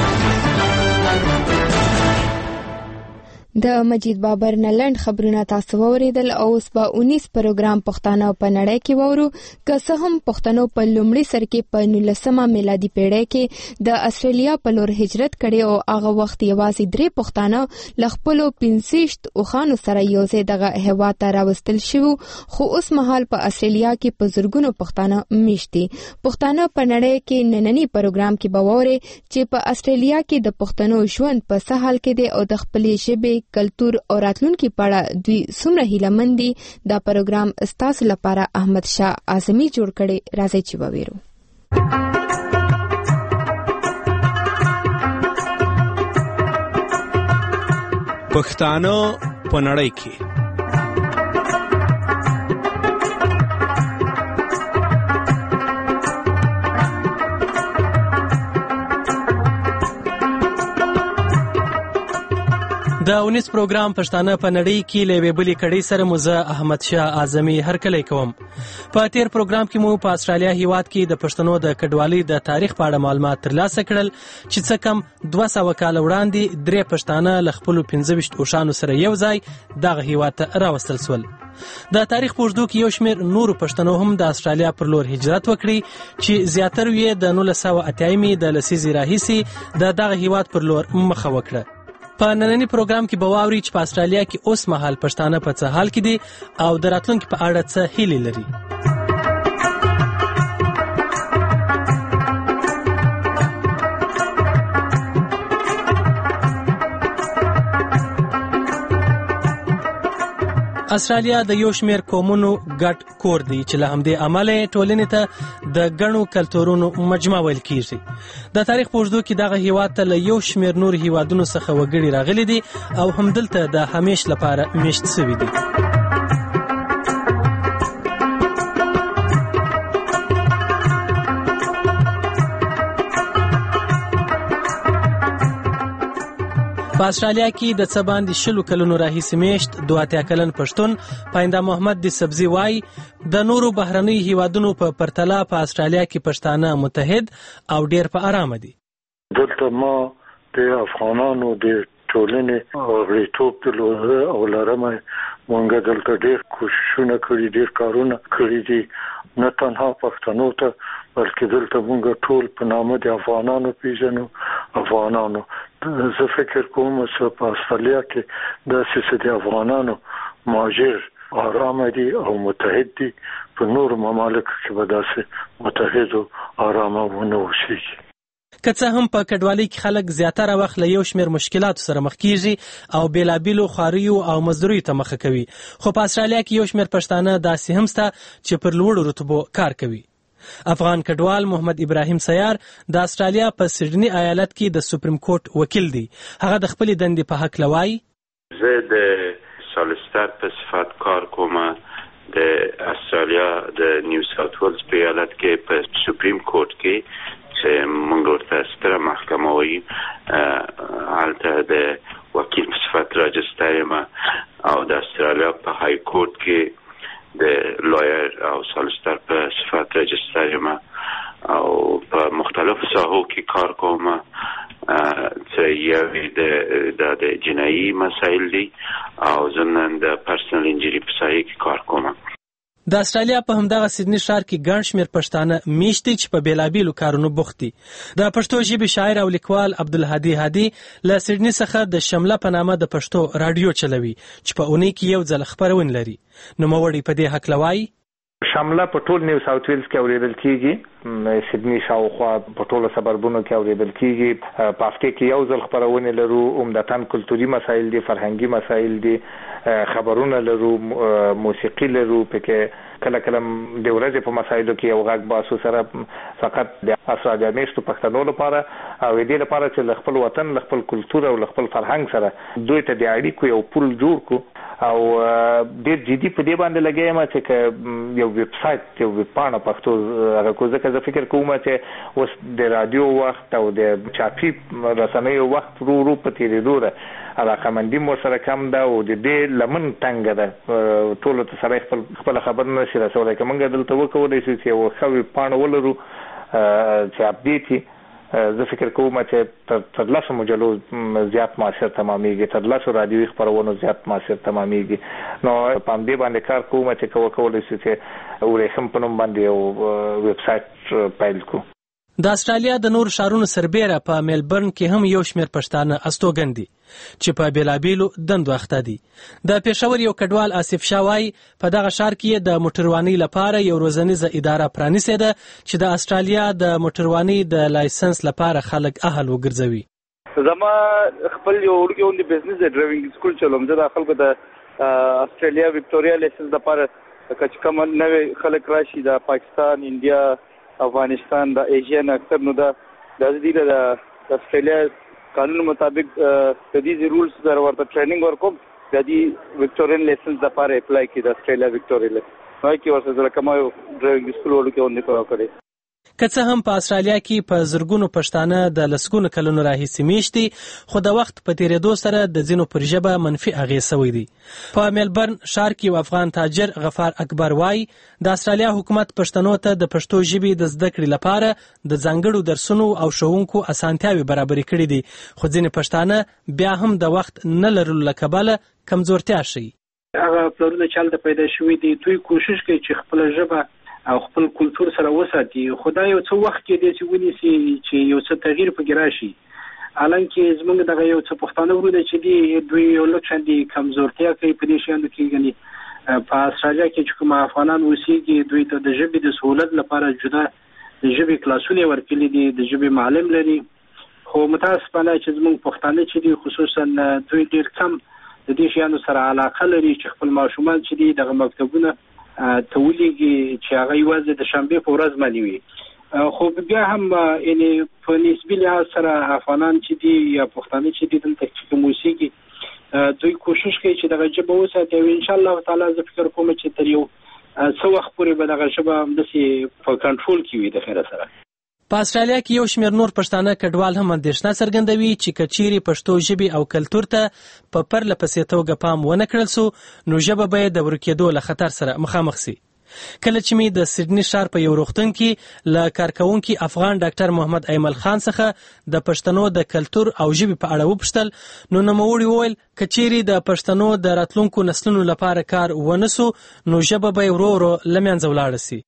د مجید بابر نلند خبرونه تاسو اوریدل. اوس به 19 پروګرام پښتانه په نړۍ کې وورو. که څه هم پښتنو په لومړي سر کې په 19مه میلادي پیړۍ کې د استرالیا په لور هجرت کړي او هغه وخت یوازې 3 پښتانه ل خپل 65 اوخانو سره یوځای دغه هیواد ته راوستل شوی، خو اوس مهال په استرالیا کې په زرګونو پښتانه میشت دي. پښتانه په نړۍ کې نننی پروګرام کې به ووري چې په استرالیا کې د پښتنو ژوند په څه حال کې دی او د خپل ژبې، کلتور او راتلونکي په اړه دوی څومره هیلهمند دي. دا پروګرام ستاسو لپاره احمد شاه اعظمي جوړ کړي. راځي چې وویرو. پښتانه په نړۍ کې د 19 پروګرام پښتانه په نړۍ کې له ویبلې کړي سره موزه احمد شاه اعظمي هرکلی کوم. په تیر پروګرام کې مو په استرالیا هیواد کې د پښتنو د کډوالۍ د تاریخ په اړه معلومات ترلاسه کړل چې څه کم 200 کال وړاندې 3 پښتانه له خپل 15 اوښانو سره یو ځای دغه هیواد ته راوستل شول. د تاریخ په اوږدو کې یو شمېر نورو پښتنو هم د استرالیا پر لور هجرت وکړي چې زیاتره یې د 1980 د لسیزې راهیسې د دغه هیواد پر لور مخه وکړه. په نننی پروګرام کې به واوري چې په استرالیا کې اوس مهال پښتانه په څه حال کې دي او د راتلونکي په اړه څه هیلې لري. استرالیا د یو شمېر قومونو ګډ کور دی چې له همدې امله ټولنې ته د ګڼو کلتورونو مجمع ویل کیږي. د تاریخ په اوږدو کې دغه هیواد ته له یو شمېر نور هیوادونو څخه وګړي راغلي دي او همدلته د همیش لپاره میشت شوي دي. په استرالیا کې د څه باندې 20 کلونو راهیسې میشت 82 کلن پښتون پاینده محمد د سبزی وای د نورو بهرنۍ هیوادونو په پرتله په استرالیا کې پښتانه متحد او ډیر په آرامه دي. دلته ما د افغانانو د ټولنې غړیتوب درلوده او لرمه مونږ دلته ډیر کوششونه کړي، ډیر کارونه کړي دي، نه تنها پښتنو ته بلکې دلته مونږ ټول په نامه د افغانانو پیژنو. افغانانو زه فکر کوم چې په استرالیا کې د سیاسي افغانانو مهاجر آرام دي او متحد دي، په نور ممالک کې به داسې متحد او آرام ونه وشي. که څه هم په کډوالۍ کې خلک زیاتره وخت له یو شمېر مشکلاتو سره مخ کیږي او بېلابېلو خواریو او مزدوریو ته مخه کوي، خو په استرالیا کې یو شمېر پښتانه داسې هم شته چې پر لوړو رتبو کار کوي. افغان کډوال محمد ابراهیم سیار د استرالیا په سیډني ایالت کې د سپریم کورټ وکیل دی. هغه د خپلې دندې په حق لوایي. زه د سالستر په صفت کار کوم د استرالیا د نیو ساوث ویلز په ایالت کې په سپریم کورټ کې چې موږ ورته ستره محکمه وایي، هلته د وکیل په صفت راجستر یم او د استرالیا په های کورټ کې د لایر او سالستر په صفت راجستر یم او په مختلفو ساحو کې کار کوم چې یو د جنایي مسایل دي او زموږ د پرسنل انجری په ساحه کې کار کوم. د استرالیا په همدغه سیدني ښار کې ګڼ شمېر پښتانه میشت دي چې په بېلابېلو کارونو بوخت دي. د پښتو ژبې شاعر او لیکوال عبدالهادي هادي له سیدني څخه د شمله په نامه د پښتو راډیو چلوي چې په اونۍ کې یو ځل خپرونه لري. نوموړی په دې حق لوایي. شمله په ټول نیو ساوث ویلز کې اوریدل کیږي، سیدني شاوخوا په ټولو سبربونو کې اوریدل کیږي. په هفته کې یو ځل خپرونه لرو، عمدتاً کلتوري مسایل دي، فرهنګي مسایل دي، خبرونه لرو، موسیقي لرو. پکې کله کله د ورځې په مسایلو کې یو غږ باسو سره فقط د استرالیا میشتو پښتنو لپاره او دې لپاره چې له خپل وطن، له خپل کلتور او له خپل فرهنګ سره دوی ته د اړیکو یو پل جوړ کو او ډېر جدي په دې باندې لګیم چې یو ویب سایټ، یو ویب پاڼه پښتو هغه کو ځکه زه فکر کوم چې اوس د رادیو وخت او د چاپي رسنیو وخت ورو په تېرېدو ده، علاقمندي مو سره کم ده او د دې لمن تنګه ده، ټولو ته سړی خپل خبر نه شي رسولی. که موږ دلته وکولی شو چې یو ښه ویب پاڼه ولرو چې اپډیټ وي، زه فکر کوم چې تر 10 مجلو زیات مؤثر تمامېږي، تر 10 رادیوي خپرونو زیات مؤثر تمامېږي. نو په همدې باندې کار کوم چې وکولی شو چې ورېښم په نوم باندې یو ویب سایټ پیل کړو. د استرالیا د نور ښارونو سربیره په میلبرن کې هم یو شمېر پښتانه استوګن دي چې په بېلابېلو دندو اخته دي. د پېښور یو کډوال آصف شاه وایي په دغه ښار کې د موټروانۍ لپاره یو روزنیزه اداره پرانیستې ده چې د استرالیا د موټروانۍ د لایسنس لپاره خلک اهل وګرځوي. زما خپل یو ورګون د بزنس د ډرایوینګ سکول چلوم. زه د خلکو د استرالیا وکټوريا لایسنس لپاره چې کوم نوې خلک راشي د پاکستان، انډیا، افغانستان، د ایشیا نه اکثر نو د دې د استرالیا قانون مطابق د دې رولز سره ورته ټریننګ ورکوم. د دې وکټورین لایسنس لپاره اپلای کړم د استرالیا وکټوريا لایسنس نو کې ورته کومه ډرایوینګ سکول ورکو نه کړی. که څه هم په استرالیا کې په زرګونو پښتانه د لسګونو کلونو راهیسې میشت دي، خو د وخت په تېرېدو سره د ځینو پر ژبه منفي اغېز شوی دی. په میلبرن ښار کې یو افغان تاجر غفار اکبر وایي د استرالیا حکومت پښتنو ته د پښتو ژبې د زده کړې لپاره د ځانګړو درسونو او ښوونکو اسانتیاوې برابرې کړې دي، خو ځینې پښتانه بیا هم د وخت نه لرلو له کبله کمزورتیا ښیي. هغه پلرونه چې هلته پیدا شوي دي دوی کوشش کوي چې خپله ژبه او خپل کلتور سره وساتي، خدای یو څه وخت کې دې چې ونیسي چې یو څه تغییر پکې راشي. حالانکه زمونږ دغه یو څه پښتانه ورونه چې دي دوی یو لږ دي کمزورتیا کوي په دې شیانو کې. ګنې په استرالیا کې چې کوم افغانان اوسېږي دوی ته د ژبې د سهولت لپاره جدا د ژبې کلاسونه ورکړي دي، د ژبې معلم لري. خو متاسفانه چې زمونږ پښتانه چې دي خصوصا دوی ډېر کم د دې شیانو سره علاقه لري چې خپل ماشومان چې دي دغه مکتبونه ته ولېږي چې هغه یوازې د شنبې په ورځ باندې وي. خو بیا هم یعنې په نسبي لحاظ سره افغانان چې دي یا پښتانه چې دي دلته چې کوم اوسېږي دوی کوشش کوي چې دغه ژبه وساتي او انشاءالله تعالی زه فکر کوم چې تر یو څه وخت پورې به دغه ژبه همداسې په کنټرول کې وي د خیره سره. په استرالیا کې یو شمېر نور پښتانه کډوال هم اندېښنه څرګندوي چې که چیرې پښتو ژبې او کلتور ته په پرله پسې توګه پام ونه کړل سو نو ژبه به یې د ورکېدو له خطر سره مخامخ سي. کله چې مې د سیډني ښار په یو روغتون کې له کارکوونکي افغان ډاکټر محمد ایمل خان څخه د پښتنو د کلتور او ژبې په اړه وپوښتل نو نوموړي وویل که چیرې د پښتنو د راتلونکو نسلونو لپاره کار ونه سو نو ژبه به یې ورو ورو له منځه ولاړه سي.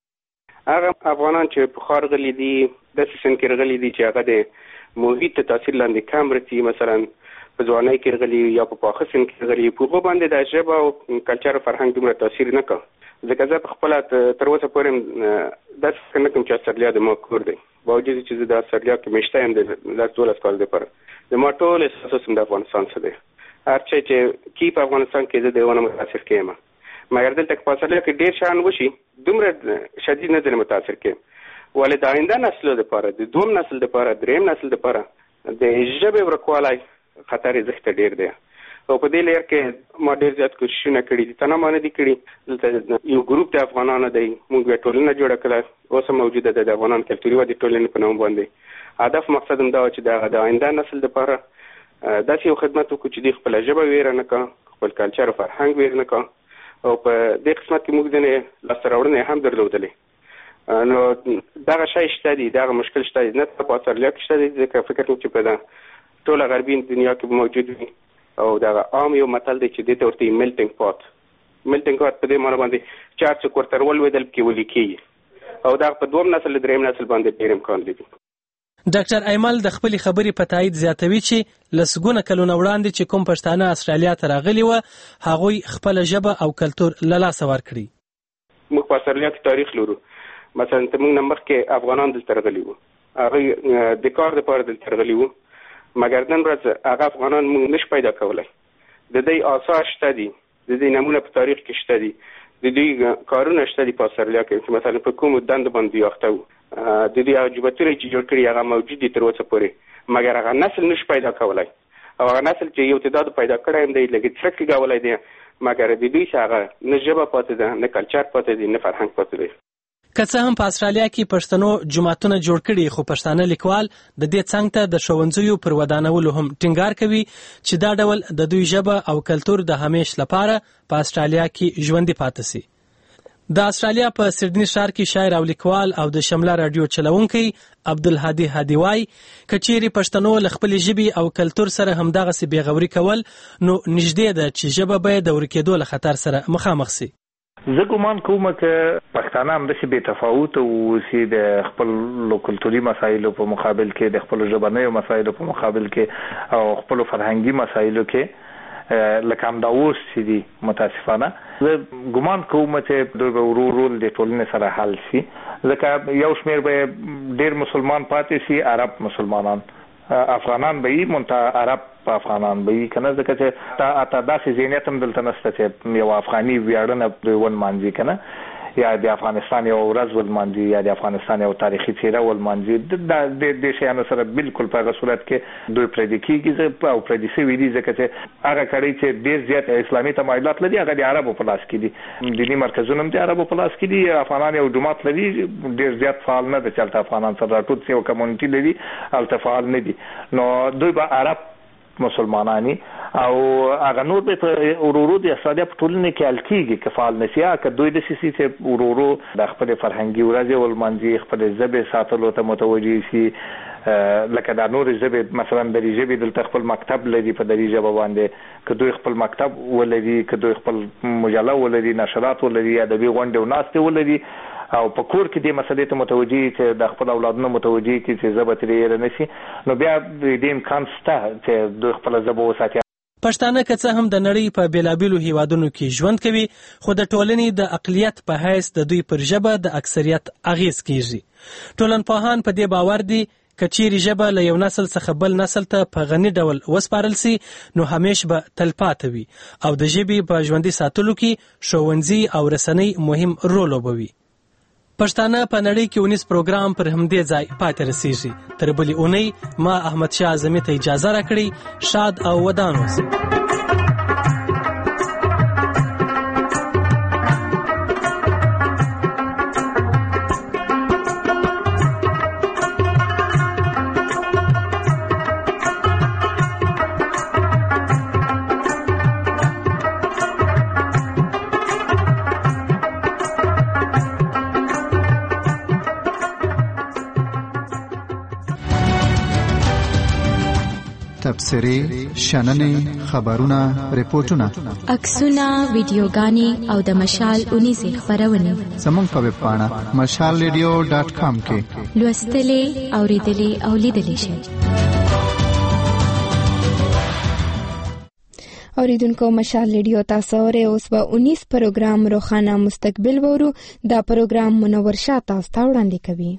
هغه افغانان چې په ښار غلي دي داسې سن کې راغلي دي چې هغه د محیط تاثیر لاندې کم رسي، مثلا په ځوانۍ کې راغلي یا په پاخه سن کې راغلي، په هغو باندې د ژبه او کلچر او فرهنګ دومره تاثیر نه کوي. ځکه زه په خپله تر اوسه پورې داسې فکر نه کوم چې استرالیا د ما کور دی، باوجود چې زه د استرالیا کې مېشته یم د 12 کال دپاره. د ما ټول احساسات هم د افغانستان څخه دی. هر څه چې کی په افغانستان کې زه د یو نه متاثر کېږم، مګر دلته که په استرالیا کې ډېر شیان وشي دومره شدید نه ځنې متاثر کېږم. ولې د آینده نسلو دپاره، د دوم نسل دپاره، درېیم نسل دپاره د ژبې ورکوالی خطر یې زښته ډېر دی. او په دې لړ کې ما ډېر زیات کوششونه کړي دي، تنها ما نه دي کړي. دلته یو ګروپ د افغانانو دی، موږ یې ټولنه جوړه کړه، اوس هم موجوده ده، د افغانان کلتوري ودې ټولنې په نوم باندې. هدف مقصد هم دا و چې د آینده نسل دپاره داسې یو خدمت وکړو چې دوی خپله ژبه ویره نه کړه، خپل کلچر او فرهنګ ویره نه کړه. او په دې قسمت کې موږ ځینې لاسته راوړنې هم درلودلې. نو دغه شی شته دي، دغه مشکل شته دي، نه په استرالیا کې شته دي، ځکه فکر کوم چې په ټوله غربي دنیا کې موجود وي. او دغه عام یو متل دی چې دې ته ورته میلټینګ پات په دې معنی باندې چې هر څوک ورته ولوېدل کې ولي کېږي. او دغه په دوم نسل درېیم نسل باندې ډېر امکان لري. ډاکټر ایمل د خپلې خبرې په تایید زیاتوي چې لسګونه کلونه وړاندې چې کوم پښتانه استرالیا ته راغلي وو، هغوی خپله ژبه او کلتور له لاسه ورکړي. موږ په استرالیا کې تاریخ لرو. مثلا ته موږ نه مخکې افغانان دلته راغلي وو، هغوی د کار دپاره دلته راغلي وو، مګر نن ورځ هغه افغانان موږ نشو پیدا کولی. د دوی آثار شته دي، د دوی نمونه په تاریخ کې شته دي، د دوی کارونه شته دي په استرالیا کې چې مثلا په کومو دندو باندې یاخته وو. د دوی هغه جوبتونه چې جوړ کړي هغه موجود دي تر اوسه پورې، مګر هغه نسل نشو پیدا کولی. او هغه نسل چې یو تعداد پیدا کړی هم دی لږ څرک لګولی دی، مګر د دوی څخه هغه نه ژبه پاتې ده، نه کلچر پاتې دی، نه فرهنګ پاتې دی. که څه هم په استرالیا کې پښتنو جوماتونه جوړ کړي، خو پښتانه لیکوال د دې څنګ ته د ښوونځیو پر ودانولو هم ټینګار کوي چې دا ډول د دوی ژبه او کلتور د همیش لپاره په استرالیا کې ژوندي پاتې سي. د استرالیا په سیډني ښار کې شاعر او لیکوال او د شمله رادیو چلونکی عبدالهادي هادي وای کچېرې پښتنو له خپلې ژبې او کلتور سره همدغسې بېغوري کول، نو نږدې ده چې ژبه به د ورکېدو له خطر سره مخامخ سي. زه ګمان کوم چې پښتانه همداسې بې تفاوته واوسي د خپلو کلتوري مسایلو په مقابل کې، د خپلو ژبنیو مسایلو په مقابل کې او خپلو فرهنګي مسایلو کې لکه همدا اوس چې دي. متاسفانه زه ګمان کوم چې دوی به ورو ورو د ټولنې سره حل شي، ځکه یو شمېر به ډېر مسلمان پاتې شي، عرب مسلمانان، افغانان به یې منتها عرب په افغانان به یې، که نه ځکه چې اته داسې ذهنیت هم دلته نشته چې یو افغاني ویاړنه دوی ونمانځي، که نه، یا د افغانستان یو ورځ ولمانځي، یا د افغانستان یو تاریخي څیره ولمانځي. د دې شیانو سره بالکل په هغه صورت کې دوی پردي کېږي او پردي شوي دي، ځکه چې هغه کړۍ چې ډېر زیات اسلامي تمایلات لري هغه د عربو په لاس کې دي، دیني مرکزونه هم د عربو په لاس کې دي. افغانان یو جومات لري ډېر زیات فعال نه دی، چې هلته افغانان سره راټول شي، یو کمیونټي لري هلته فعال نه دي. نو دوی به عرب مسلمانانی او هغه نور به ورورو د استرالیا په ټولنه کې حل کېږي که فعال نشي. که دوی د سیسي چې ورورو د خپل فرهنګي ورځې ولمانځي، خپل ژبې ساتلو ته متوجه شي، لکه د نور ژبې مثلا د ژبې دلته خپل مکتب لري په دې ژبه باندې، که دوی خپل مکتب ولري، که دوی خپل مجله ولري، نشرات ولري، ادبي غونډې او ناستې ولري، او په کور کې دې مسلې ته متوجه چې د خپل اولادونو متوجه کړي چې ژبه ترې هېره نه شي، نو بیا دې امکان شته چې دوی خپله ژبه وساتي. پښتانه که څه هم د نړۍ په بېلابېلو هیوادونو کې ژوند کوي، خو د ټولنې د اقلیت په حیث د دوی پر ژبه د اکثریت اغېز کېږي. ټولنپوهان په دې باور دي که چیرې ژبه له یو نسل څخه بل نسل ته په غني ډول وسپارل سي، نو همیش به تلپاته وي او د ژبې په ژوندي ساتلو کې ښوونځي او رسنۍ مهم رول لوبوي. پښتانه په نړۍ کې 19 پروګرام پر همدې ځای پاتې رسیږي. تر بلې اونۍ ما احمد شاه اعظمي ته اجازه راکړئ. شاد او ودان اوسئ. تبصرې، شننې، خبرونه، ریپورتونه، عکسونه، ویډیوګانې او د مشال 19 خبرونه زموږ په ویب پاڼه mashalradio.com کې لوستلې، اوریدلې او لیدلې شئ. اوریدونکو مشال ریډیو تاسو اورئ اوس به 19 پروګرام روخانه مستقبل وورو دا پروګرام منور شاه تاسو ته وړاندې کوي.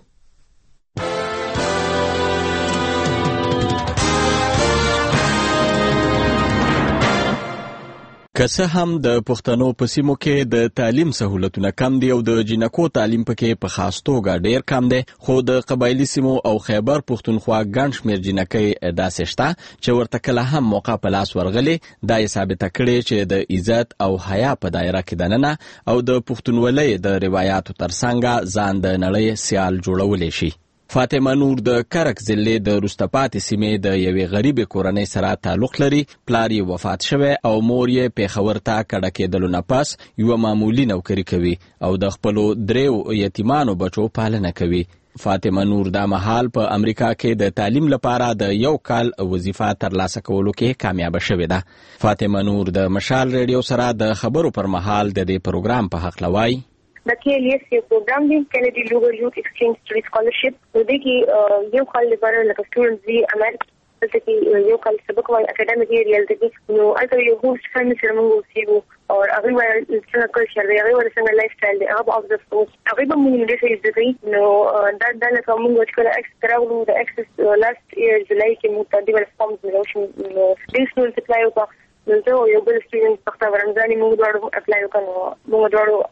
که څه هم د پښتنو په سیمو کې د تعلیم سہولتونه کم دي او د جنکو تعلیم پکې په خاص توګه ډیر کم دی، خو د قبایلی سیمو او خیبر پښتونخوا ګڼ شمېر جنکۍ داسې شته چې ورته کله هم موقع په لاس ورغلي. دا یې ثابته کړې چې د عزت او حیا په دایره کې دننه او د پښتونولۍ د روایاتو ترڅنګ ځان د نړۍ سیال جوړولی شي. فاطمه نور د کرک ضلع د وروسته پاتې سیمې د یوې غریبې کورنۍ سره تعلق لري. پلار یې وفات شوی او مور یې پېښور ته کډه کېدلو نه پس یوه معمولي نوکري کوي او د خپلو 3 یتیمانو بچو پالنه کوي. فاطمه نور دا مهال په امریکا کې د تعلیم لپاره د 1 کال وظیفه ترلاسه کولو کې کامیابه شوې ده. فاطمه نور د مشال ریډیو سره د خبرو پر مهال د دې پروګرام په هکله وایي. د KLS یو پروګرام دی کینیډي لوګر یوث ایکسچینج سټډي سکالرشپ. د دې کې یو کال لپاره لکه سټوډنټ دی امریکا کې یو کال سبق وایي اکیډمیک ایریال کې نو البته یو هوست فیملی سره موږ اوسېږو او هغه وایي چې کلچر دی هغه ورته څنګه لایف سټایل دی هغه اوف د سپورت هغه به موږ دې څه زده کوي. نو دا لکه موږ چې کله اکسس راغلو د اکسس لاست ایئر جولای کې موږ ته د ریسپانس ملوشن نو دې څه اپلای وکړو. نو یو بل سټوډنټ په ورنځاني موږ ډاډو اپلای وکړو موږ ډاډو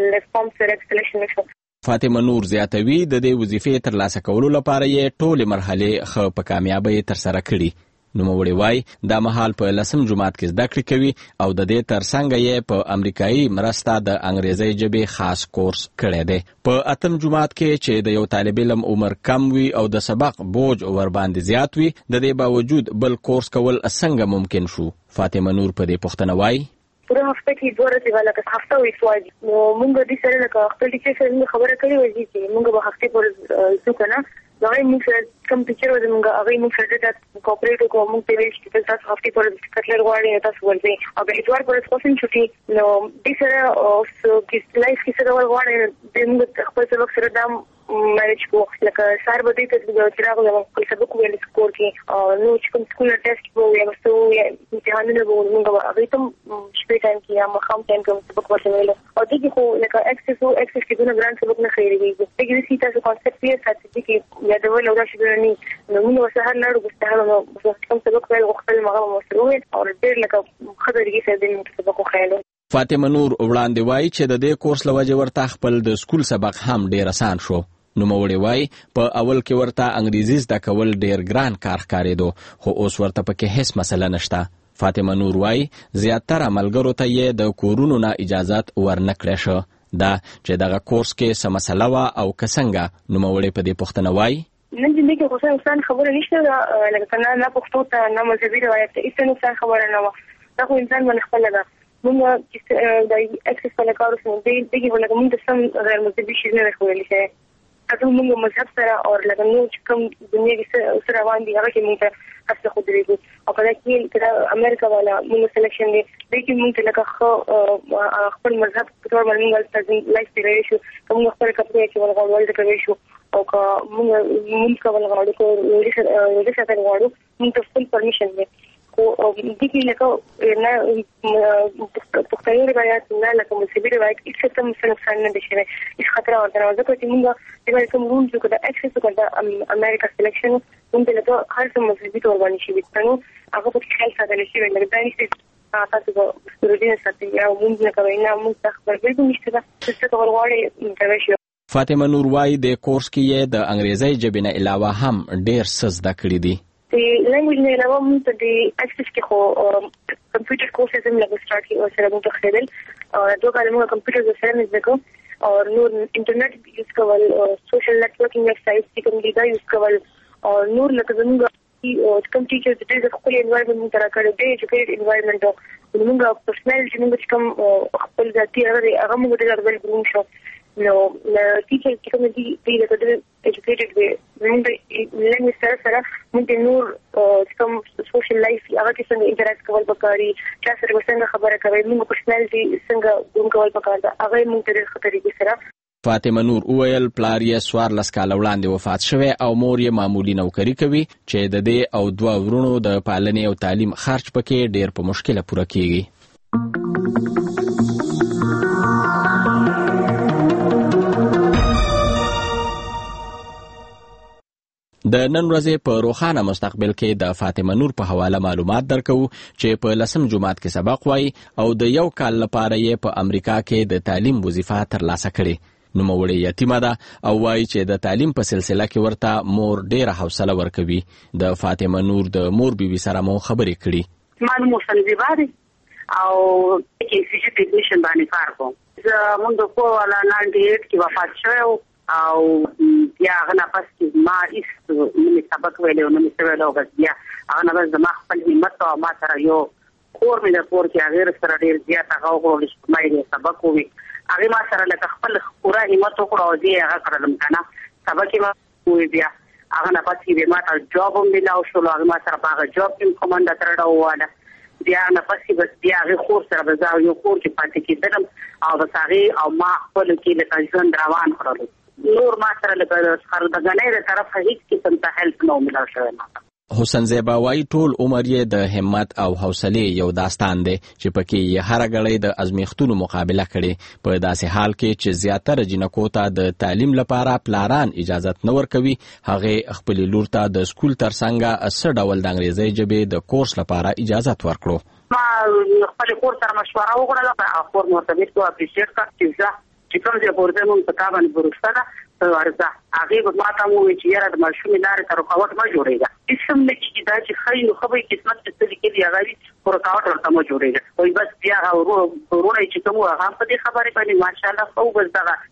فاطمه نور زیاتوي د دې وظیفې ترلاسه کولو لپاره یې ټولې مرحلې ښه په کامیابۍ ترسره کړي. نوموړی وایي دا مهال په 10م جماعت کې زده کړې کوي او د دې ترڅنګ یې په امریکایي مرسته د انګریزي ژبې خاص کورس کړی دی. په 8م جماعت کې چې د یو طالب علم عمر کم وي او د سبق بوج ورباندې زیات وي د دې باوجود بل کورس کول څنګه ممکن شو. فاطمه نور په دې پوښتنه وایي. پوره هفته کې 2 ورځې ولا که هفته وي سوال نو موږ دې سره لکه خپل ټیچر سره خبره کړې وځي چې موږ به هفته پر څو کنه دا موږ سره کوم ټیچر وځي موږ هغه موږ سره د کوپریټ کوو موږ ته ویل چې تاسو هفته پر کټلر غواړئ تاسو ورځي او به اتوار پر سپوسن چټي نو دې سره اوس کې لایف کې سره غواړئ د موږ خپل سبق سره د مېج کو لکه سار به دې ته چې راغلم خپل سبق ویل سکور کې نو چې کوم سکول ټیسټ وو یا مستو یا امتحانونه وو موږ هغه ته شپې ټایم کې یا مخام ټایم کې سبق ورته او دې خو لکه اکسس کې دونه ګران سبق نه خېریږي دغه څه تاسو کانسپټ یې ساتي چې یا د ول او دا شي نه نو موږ سهار لاړو ګستهره نو کوم سبق ویل خپل مغه مسلوي او ډېر لکه خبرې کې دې سبق خېلو. فاطمه نور وړاندې وایي چې د دې کورس لوجه ورته خپل د سکول سبق هم ډېر آسان شو. نوموړی وایي په اول کې ورته انګریزي زده کول ډېر ګران کار ښکارېدو خو اوس ورته پکې هیڅ مسله نشته. فاطمه نور وایي زیاتره ملګرو ته یې د کورونو نه اجازت ورنه کړی شو. دا چې دغه کورس کې څه مسله وه او که څنګه نوموړی په دې پوښتنه وایي. نن دې کې خو انسان خبره نشته لکه نه پښتو ته نه مذهبي روایت ته هیڅ انسان خبره نه وه دا خو انسان باندې خپله ده. موږ چې د اکسس په لکه ورسنو دې کې لکه موږ ته سم غیر مذهبي شي نه ښویلی شوی اته موږ مذهب سره او لکه نو چې کوم دنیا کې سره روان دي هغه کې موږ ته اصل خو درېږو او کله چې امریکا والا موږ سلیکشن دی دې کې موږ ته لکه خپل مذهب په تور باندې موږ لایف تیری شو کوم خپل کپړې چې ولغړول کوي شو او که موږ کول غواړو کوم دې څه غواړو موږ ته خپل پرمیشن دی خو دې کې لکه نه پښتني روایت نه لکه مذهبي روایت هیڅ څه نقصان نه دي شوی هیڅ خطر ورته نه ځکه چې موږ د کوم رولز کو د اکسس کو د امریکا سلیکشن موږ له هر څه مذهبي تور باندې شي نو هغه په خیال ساتل شي لکه دا نشي تاسو په روډین ساتي یا موږ نه کوي نه موږ خبر به نشته چې څه ورغواړي کوي. فاطمه نور وايي د کورس کې د انګریزي ژبې نه علاوه هم ډېر څه زده کړي دي. د لنګویج نه علاوه موږ ته د اکسس کې خو کمپیوټر کورسز هم لګو سٹارټ کی او سره موږ ته خېدل دوه کال موږ کمپیوټر سره مزه کو او نور انټرنیټ یوز کول سوشل نیټورکینګ ویب سایټ چې کوم دي دا یوز کول او نور لکه زموږ کوم ټیچر د خپل انوایرنمنت تر کړه د ایجوکیټډ انوایرنمنت موږ پرسنل چې موږ کوم خپل ذاتي هغه موږ د ډېر بل شو نو ټیچر چې کوم دي د ایجوکیټډ وي موږ لنګویج سره موږ نور کوم سوشل لایف هغه څنګه انټریکټ کول پکاري چې سره څنګه خبره کوي موږ پرسنالټي څنګه ګوم کول پکار دا هغه موږ ته خطرې سره فاطمه نور وویل پلار یې 14 کاله وړاندې وفات شوی او مور یې معمولي نوکري کوي چې د دې او 2 ورونو د پالنې او تعلیم خرچ پکې ډیر په مشکله پوره کیږي. د نن ورځې په روښانه مستقبل کې د فاطمه نور په حواله معلومات درکو چې په 10 جماعت کې سبق وای او د 1 کال لپاره یې په امریکا کې د تعلیم وظیفه ترلاسه کړې. نوموړې یتیمه ده او وایي چې د تعلیم په سلسله کې ورته مور ډیره حوصله ورکوي. د فاطمه نور د مور بیبي سره مو خبرې کړي. ما نوم سنجیباري او کې فزیک ټیکنیشن باندې کار کوم. زه مونږ په والا 98 کې وفات شوم او بیا هغه نفس کې ما هیڅ مې سبق ویلو نو مې ویلو بس بیا هغه نفس د ما خپل همت او ما سره یو کور مې د کور کې هغه سره ډیر زیات هغه وګورل چې ما یې سبق وی هغه ما سره لکه خپل پورا همت وکړو او دې هغه کړلم کنه سبق یې وی بیا هغه نفس کې ما ته جاب هم ملاو شو هغه ما سره هغه جاب کې کومنده تر ډاواله بیا نفس کې بس بیا هغه خور سره بزاو یو کور کې پاتې کېدم او بس هغه او ما خپل کې لکه ژوند روان کړل. نور ما سره لکه خردګنې د طرف هیڅ قسم ته هیلپ نه ملاو شوی. حسن زیبا وايي ټول عمر یې د همت او حوصله یو داستان دی چې پکې یې هر غړی د ازمیختونو مقابله کړي په داسې حال کې چې زیاتره جنکو ته د تعلیم لپاره پلاران اجازه نه ورکوي. هغه خپل لور ته د سکول ترڅنګ 10 ډول د انګریزي ژبې د کورس لپاره اجازه ورکړو. ما خپل کور سره مشوره وکړه او مرتبط کو اپریشیټ کړ چې کوم ځای پورته مونږ په تابانه پروسته ده ورځه هغه ما ته مو چې یاره د ماشومې لارې تر رکاوټ ما جوړېږي اسم نه چې دا چې خیر خو به قسمت څه لیکلي هغه رکاوټ ورته ما جوړېږي وای بس بیا ورونه چې کوم هغه په دې خبرې باندې ماشاءالله خو بس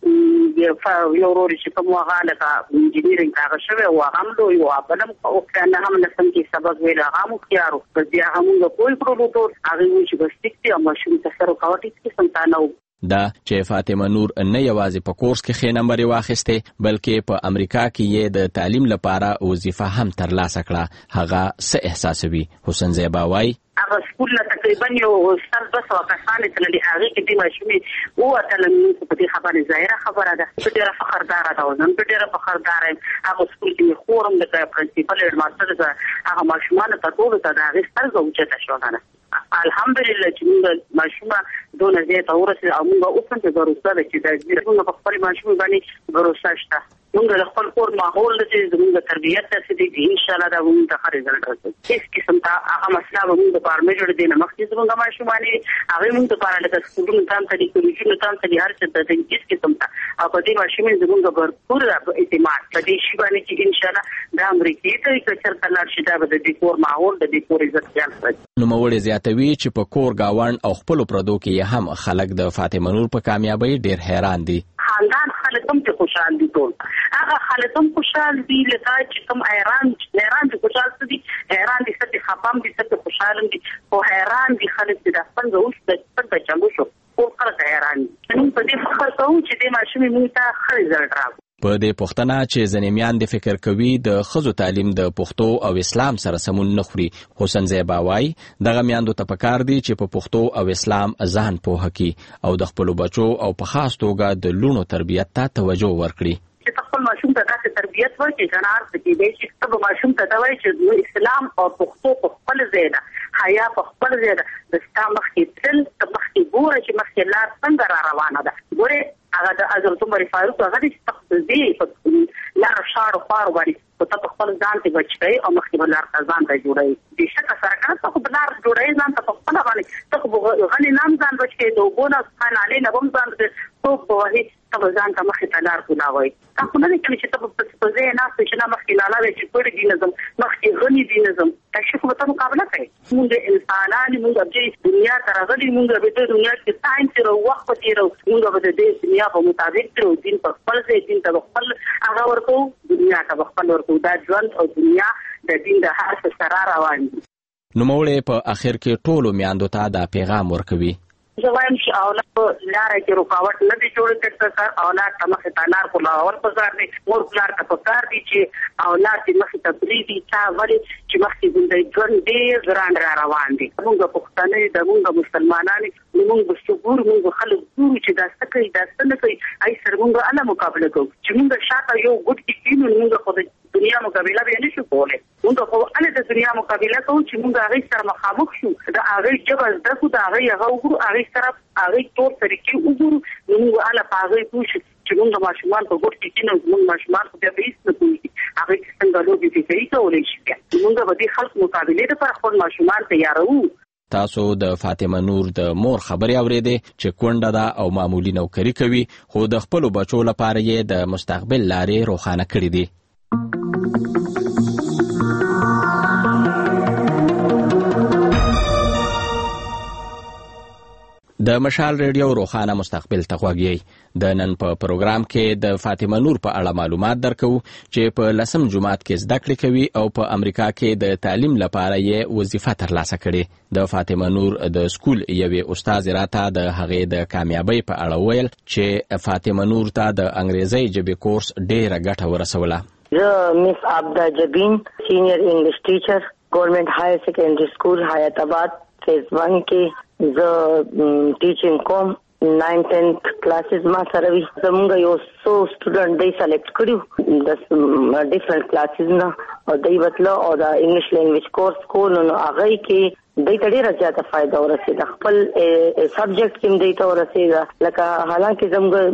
دا یو ورور چې کوم هغه لکه انجینیرینګ هغه شوی او هغه هم دوی او بلم او کنه هم نسم کې سبق ویل هغه مو خيارو بس بیا هغه کوئی پروتو هغه چې بس ټیک ماشوم ته سره رکاوټ هیڅ قسم ته نه دا چې فاطمه نور نه یوازې په کورس کې ښه نمبر واخیسته بلکې په امریکا کې یې د تعلیم لپاره وظیفه هم ترلاسه کړه. هغه څه احساسوي؟ حسن زیبا وايي هغه سکول نه تقریبا یو استاد بس وکړانه تللی هغه کې د ماشومې او تعلیم په دې خبره ظاهره خبره ده ډیره فخردار ده او نن ډیره فخردار هغه سکول کې خورم د پرنسپل هډ ماستر هغه ماشومان ته ټول ته د هغه سترګو اوچته شو کنه الحمدلله چې موږ ماشومه دونه زیاته ورسېده او موږ اوس هم ته ضرورت ده چې د موږ په خپل ماشومه باندې ضرورت شته موږ د خپل کور ماحول د زموږ تربیت ته دي ان شاء الله دا موږ ته ښه رزلټ راځي. هیڅ قسم ته هغه مسله موږ د پارمیجر دي نه مخکې زموږ ماشومان هغه موږ ته پاره لکه سکولونو تام ته دي کلیجونو تام ته دي هر څه ته دي هیڅ قسم ته او په دې ماشومان زموږ ګرځور اعتماد په دې شی باندې چې ان شاء الله د امریکای ته کچر تلل شي دا به د کور ماحول د کور عزت ځان ساتي. نو مولوی زیاتوي چې په کور گاوند او خپل پردو کې هم خلک د فاطمه نور په کامیابی ډیر حیران دي. خاندان خلک هم چې خوشحال دي ټول هغه خلک هم خوشحال دي لکه چې کوم حیران دي خوشحال دي حیران دي څه خپم دي څه خوشحال دي او حیران دي خلک چې د خپل اوس د چلو شو او خلک حیران دي نو په دې فکر کوم چې د ماشومې موږ ته ښه رزلټ راغی. په دې پوښتنه چې ځینې میندې فکر کوي د ښځو تعلیم د پښتو او اسلام سره سمون نه خوري. حسن زیبا وايي دغه میندو ته پکار دي چې په پښتو او اسلام ځان پوهه کړي او د خپلو بچو او په خاص توګه د لوڼو تربیت ته توجه ورکړي. چې خپل ماشوم ته داسې تربیت ورکړي چې نه ارڅ کې دی چې خپل ماشوم ته دا وایي چې اسلام او پښتو په خپل ځای ده حیا په خپل ځای ده د ستا مخکې تل مخکې ګوره چې مخکې لار څنګه را روانه ده ګوره هغه د حضرت عمر فاروق هغه د تخصصي لار شاړو خار باندې په خپل ځان ته بچي او مخکې بلار ځان ته جوړي د شک سره کنه ته بلار جوړي ځان ته خپل باندې ته غني نام ځان بچي دوغونه خان علي نبم ځان ته په وحي ته ځان ته مخکې تلار کولاوي تاسو نه کله چې ته په ځای نه چې نه مخکې لاله چې پوری دي نظم مخکې غني دي نظم تاسو په تاسو مقابله کوي موږ انسانان موږ د دنیا تر غلي موږ به د دنیا کې ساينس او وخت تیرو موږ به د دنیا په مطابق تر دین په خپل ځای دین ته خپل هغه ورکو دنیا ته خپل ورکو دا ژوند او دنیا د دین د هر څه سره روان دي. نو مولې په اخر کې ټولو میاندو ته دا پیغام ورکوي. زه وایم چې اولاد لاره کې رکاوټ نه دي جوړ کړي سر اولاد ته مخې ته لار کولاول پزار دي مور لار ته پکار دي چې اولاد دې مخې ته بریدي تا ولی چې چې مخکې د ژوند ډېر ګران را روان دي. موږ پښتانه د موږ مسلمانان موږ صبر موږ خلک ګورو چې دا څه کوي دا څه نه کوي ای سره موږ اله مقابله کوو چې موږ شاته یو ګډ کینو موږ خو د دنیا مقابله به نه شو کولای. موږ خو اله د دنیا مقابله کوو چې موږ هغه سره مخامخ شو دا هغه جبل دغه دا هغه وګورو هغه سره هغه تور طریقې وګورو موږ اله پاغې پوښ چې موږ ماشومان په ګډ کې کینو موږ ماشومان په دې هیڅ نه کوي هغه څنګه لوبي کوي کولای شي موږ به د خلک مقابله لپاره خپل ماشومان تیارو. تاسو د فاطمه نور د مور خبرې اورېدې چې کونډه ده او معمولی نوکری کوي خو د خپل بچو لپاره یې د مستقبل لارې روښانه کړې دي. د مشال ریډیو روښانه مستقبل ته غوږی د نن په پروګرام کې د فاطمه نور په اړه معلومات درکو چې په 10م جماعت کې زده کړې کوي او په امریکا کې د تعلیم لپاره یې وظیفه ترلاسه کړې. د فاطمه نور د سکول یوې استاد راته د هغې د کامیابی په اړه ویل چې فاطمه نور ته د انګریزي ژبې کورس ډېره ګټه ورسوله. زه مس عبدا جبین سینیئر انګلیش ټیچر ګورنمنت هایر سیکنډري سکول حیات آباد فیز 1 کې زه ټیچینګ کوم 9-10 کلاسز ما سره وي. زمونږ یو څو سټوډنټ دی سلیکټ کړیو د ډیفرنٹ کلاسز نه او دی وتله او د انګلیش لینګویج کورس کول نو هغه کې دوی ته ډېره زیاته فایده ورسېده. خپل سبجیکټ کې دوی ته ورسېده لکه حالانکه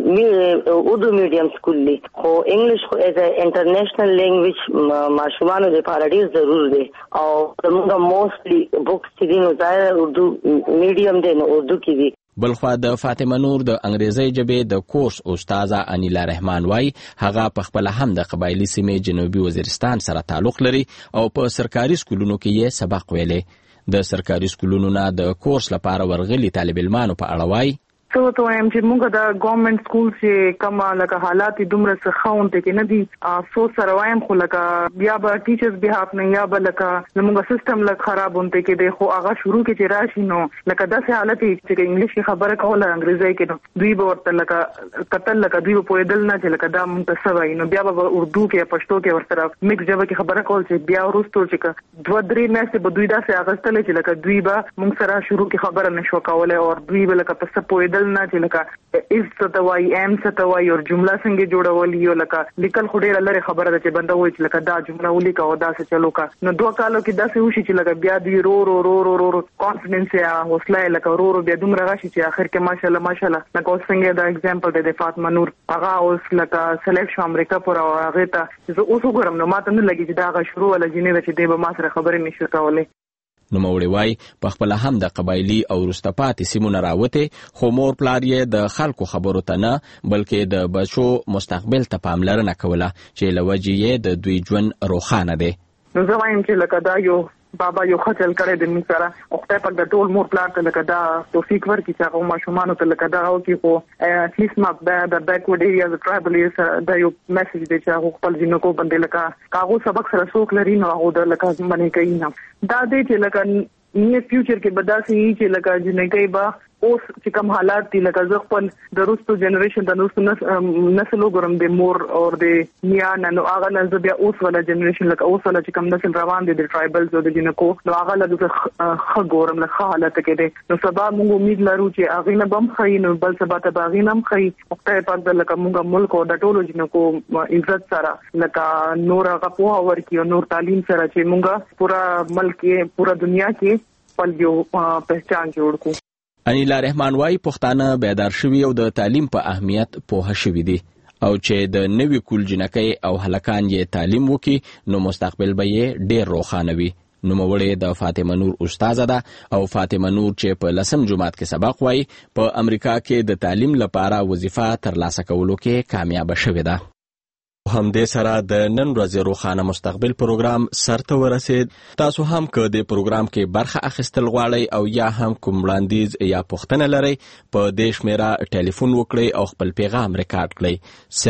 زموږ اردو میډیم سکول دی خو انګلیش خو ایز ا انټرنیشنل لینګویج ماشومانو لپاره ډېر ضرور دی او زموږ موستلی بوکس چې دي نو ظاهر اردو میډیم دی نو اردو کې دي. بلخوا د فاطمه نور د انګریزي ژبې د کورس استاده انیلا رحمان وای هغه په خپل هم د قبایلی سیمې جنوبي وزیرستان سره تعلق لري او په سرکاري سکولونو کې یې سبق ویلي. د سرکاري سکولونو نه د کورس لپاره ورغلي طالب علمانو په اړه وای څه ته وایم چې موږ د ګورنمنت سکول چې کومه لکه حالات دومره څه خاونته کې نه دي افسوس سره وایم خو لکه بیا به ټیچرز به هاف نه یا به لکه زموږ سیستم لکه خراب ونته کې دی خو هغه شروع کې چې راشي نو لکه داسې حالت چې انګلیش خبره کوله انګریزي کې نو دوی به ورته لکه قتل لکه دوی په یدل نه چې لکه دا منتسبه نو بیا به اردو کې پښتو کې ورسره میکس ژبه کې خبره کول چې بیا ورستو چې 2-3 میاشتې به دوی داسې اغستل چې لکه دوی به موږ سره شروع کې خبره نشو کولای او دوی به لکه پس په یدل نه چې لکه از ستوي ام ستوي او جمله څنګه جوړول یو لکه لیکل خو ډېر لري خبره ده چې بنده وایي چې لکه دا جمله ولیکه او دا څه چلو کا نو 2 کالو کې داسې وشي چې لکه بیا دی رو کانفیډنس یا حوصله لکه رو بیا دومره راشي چې اخر کې ماشاءالله لکه څنګه دا اگزامپل د فاطمه نور هغه اوس لکه سلیکټ شو امریکا پر هغه ته زه اوس وګورم نو ماته نه لګي چې دا غ شروع ولا جنې چې د ما سره خبرې نشو کولای. نوموړی وای په خپل هم د قبایلی او وروسته سیمونه راوته خو مور پلار یې د خلکو خبرو ته نه بلکې د بچو مستقبل ته پاملرنه کوله چې لوجې یې د دوی ژوند روښانه دی. نو زه وایم چې لکه دا یو بابا یو خچل کړی د موږ سره او خدای پاک د ټول مور پلار ته لکه دا توفیق ورکړي چې هغه ماشومان ته لکه دا او کې خو اتلیست ما د بیکورډ ایریاز ټرایبل ایریاز دا یو میسج دی چې هغه خپل جنکو باندې لکه کاغو سبق سره څوک لري نو هغه د لکه باندې کوي نه دا دی چې لکه نیټ فیوچر کې بداسي چې لکه جنکې با اوس چې کوم حالات دي لکه زه خپل د روستو جنریشن د روستو نسل وګورم د مور او د نیا نو هغه نه بیا اوس ولا جنریشن لکه اوس ولا چې کوم نسل روان دي د ټرایبلز او د جنکو نو هغه لږ خګورم له حالت کې دي نو سبا موږ امید لرو چې هغه نه بم خاين نو بل سبا ته باغی نم خاي خدای پاک د لکه موږ ملک او د ټولو جنکو عزت سره لکه نور هغه په اور کې نور تعلیم سره چې موږ پورا ملک پورا دنیا کې خپل یو پہچان جوړ کو. انیلا رحمان وای پښتانه بیدار شوي او د تعلیم په اهمیت پوه شوي دي او چې د نوي کول جنکۍ او هلکان یې تعلیم وکړي نو مستقبل به یې ډېر روښانه وي. نوموړې د فاطمه نور استاده ده او فاطمه نور چې په 10م جماعت کې سبق وایي په امریکا کې د تعلیم لپاره وظیفه ترلاسه کولو کې کامیاب شوې ده. همدې سره د نن ورځې روښانه مستقبل پروګرام سرته ورسید. تاسو هم که د پروګرام کې برخه اخیستل غواړئ او یا هم کوم وړاندیز یا پوښتنه لرئ په دې شمیره ټلیفون وکړئ او خپل پیغام ریکارډ کړئ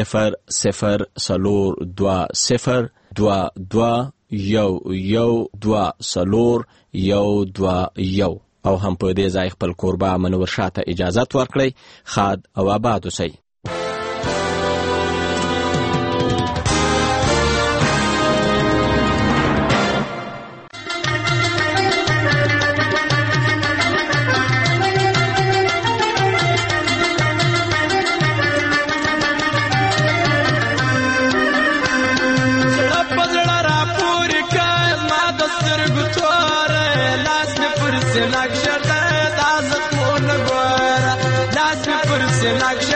0020201120121 او هم په دې ځای خپل کوربه منور شاته اجازت ورکړئ. ښاد او آباد اوسئ. داسې نقش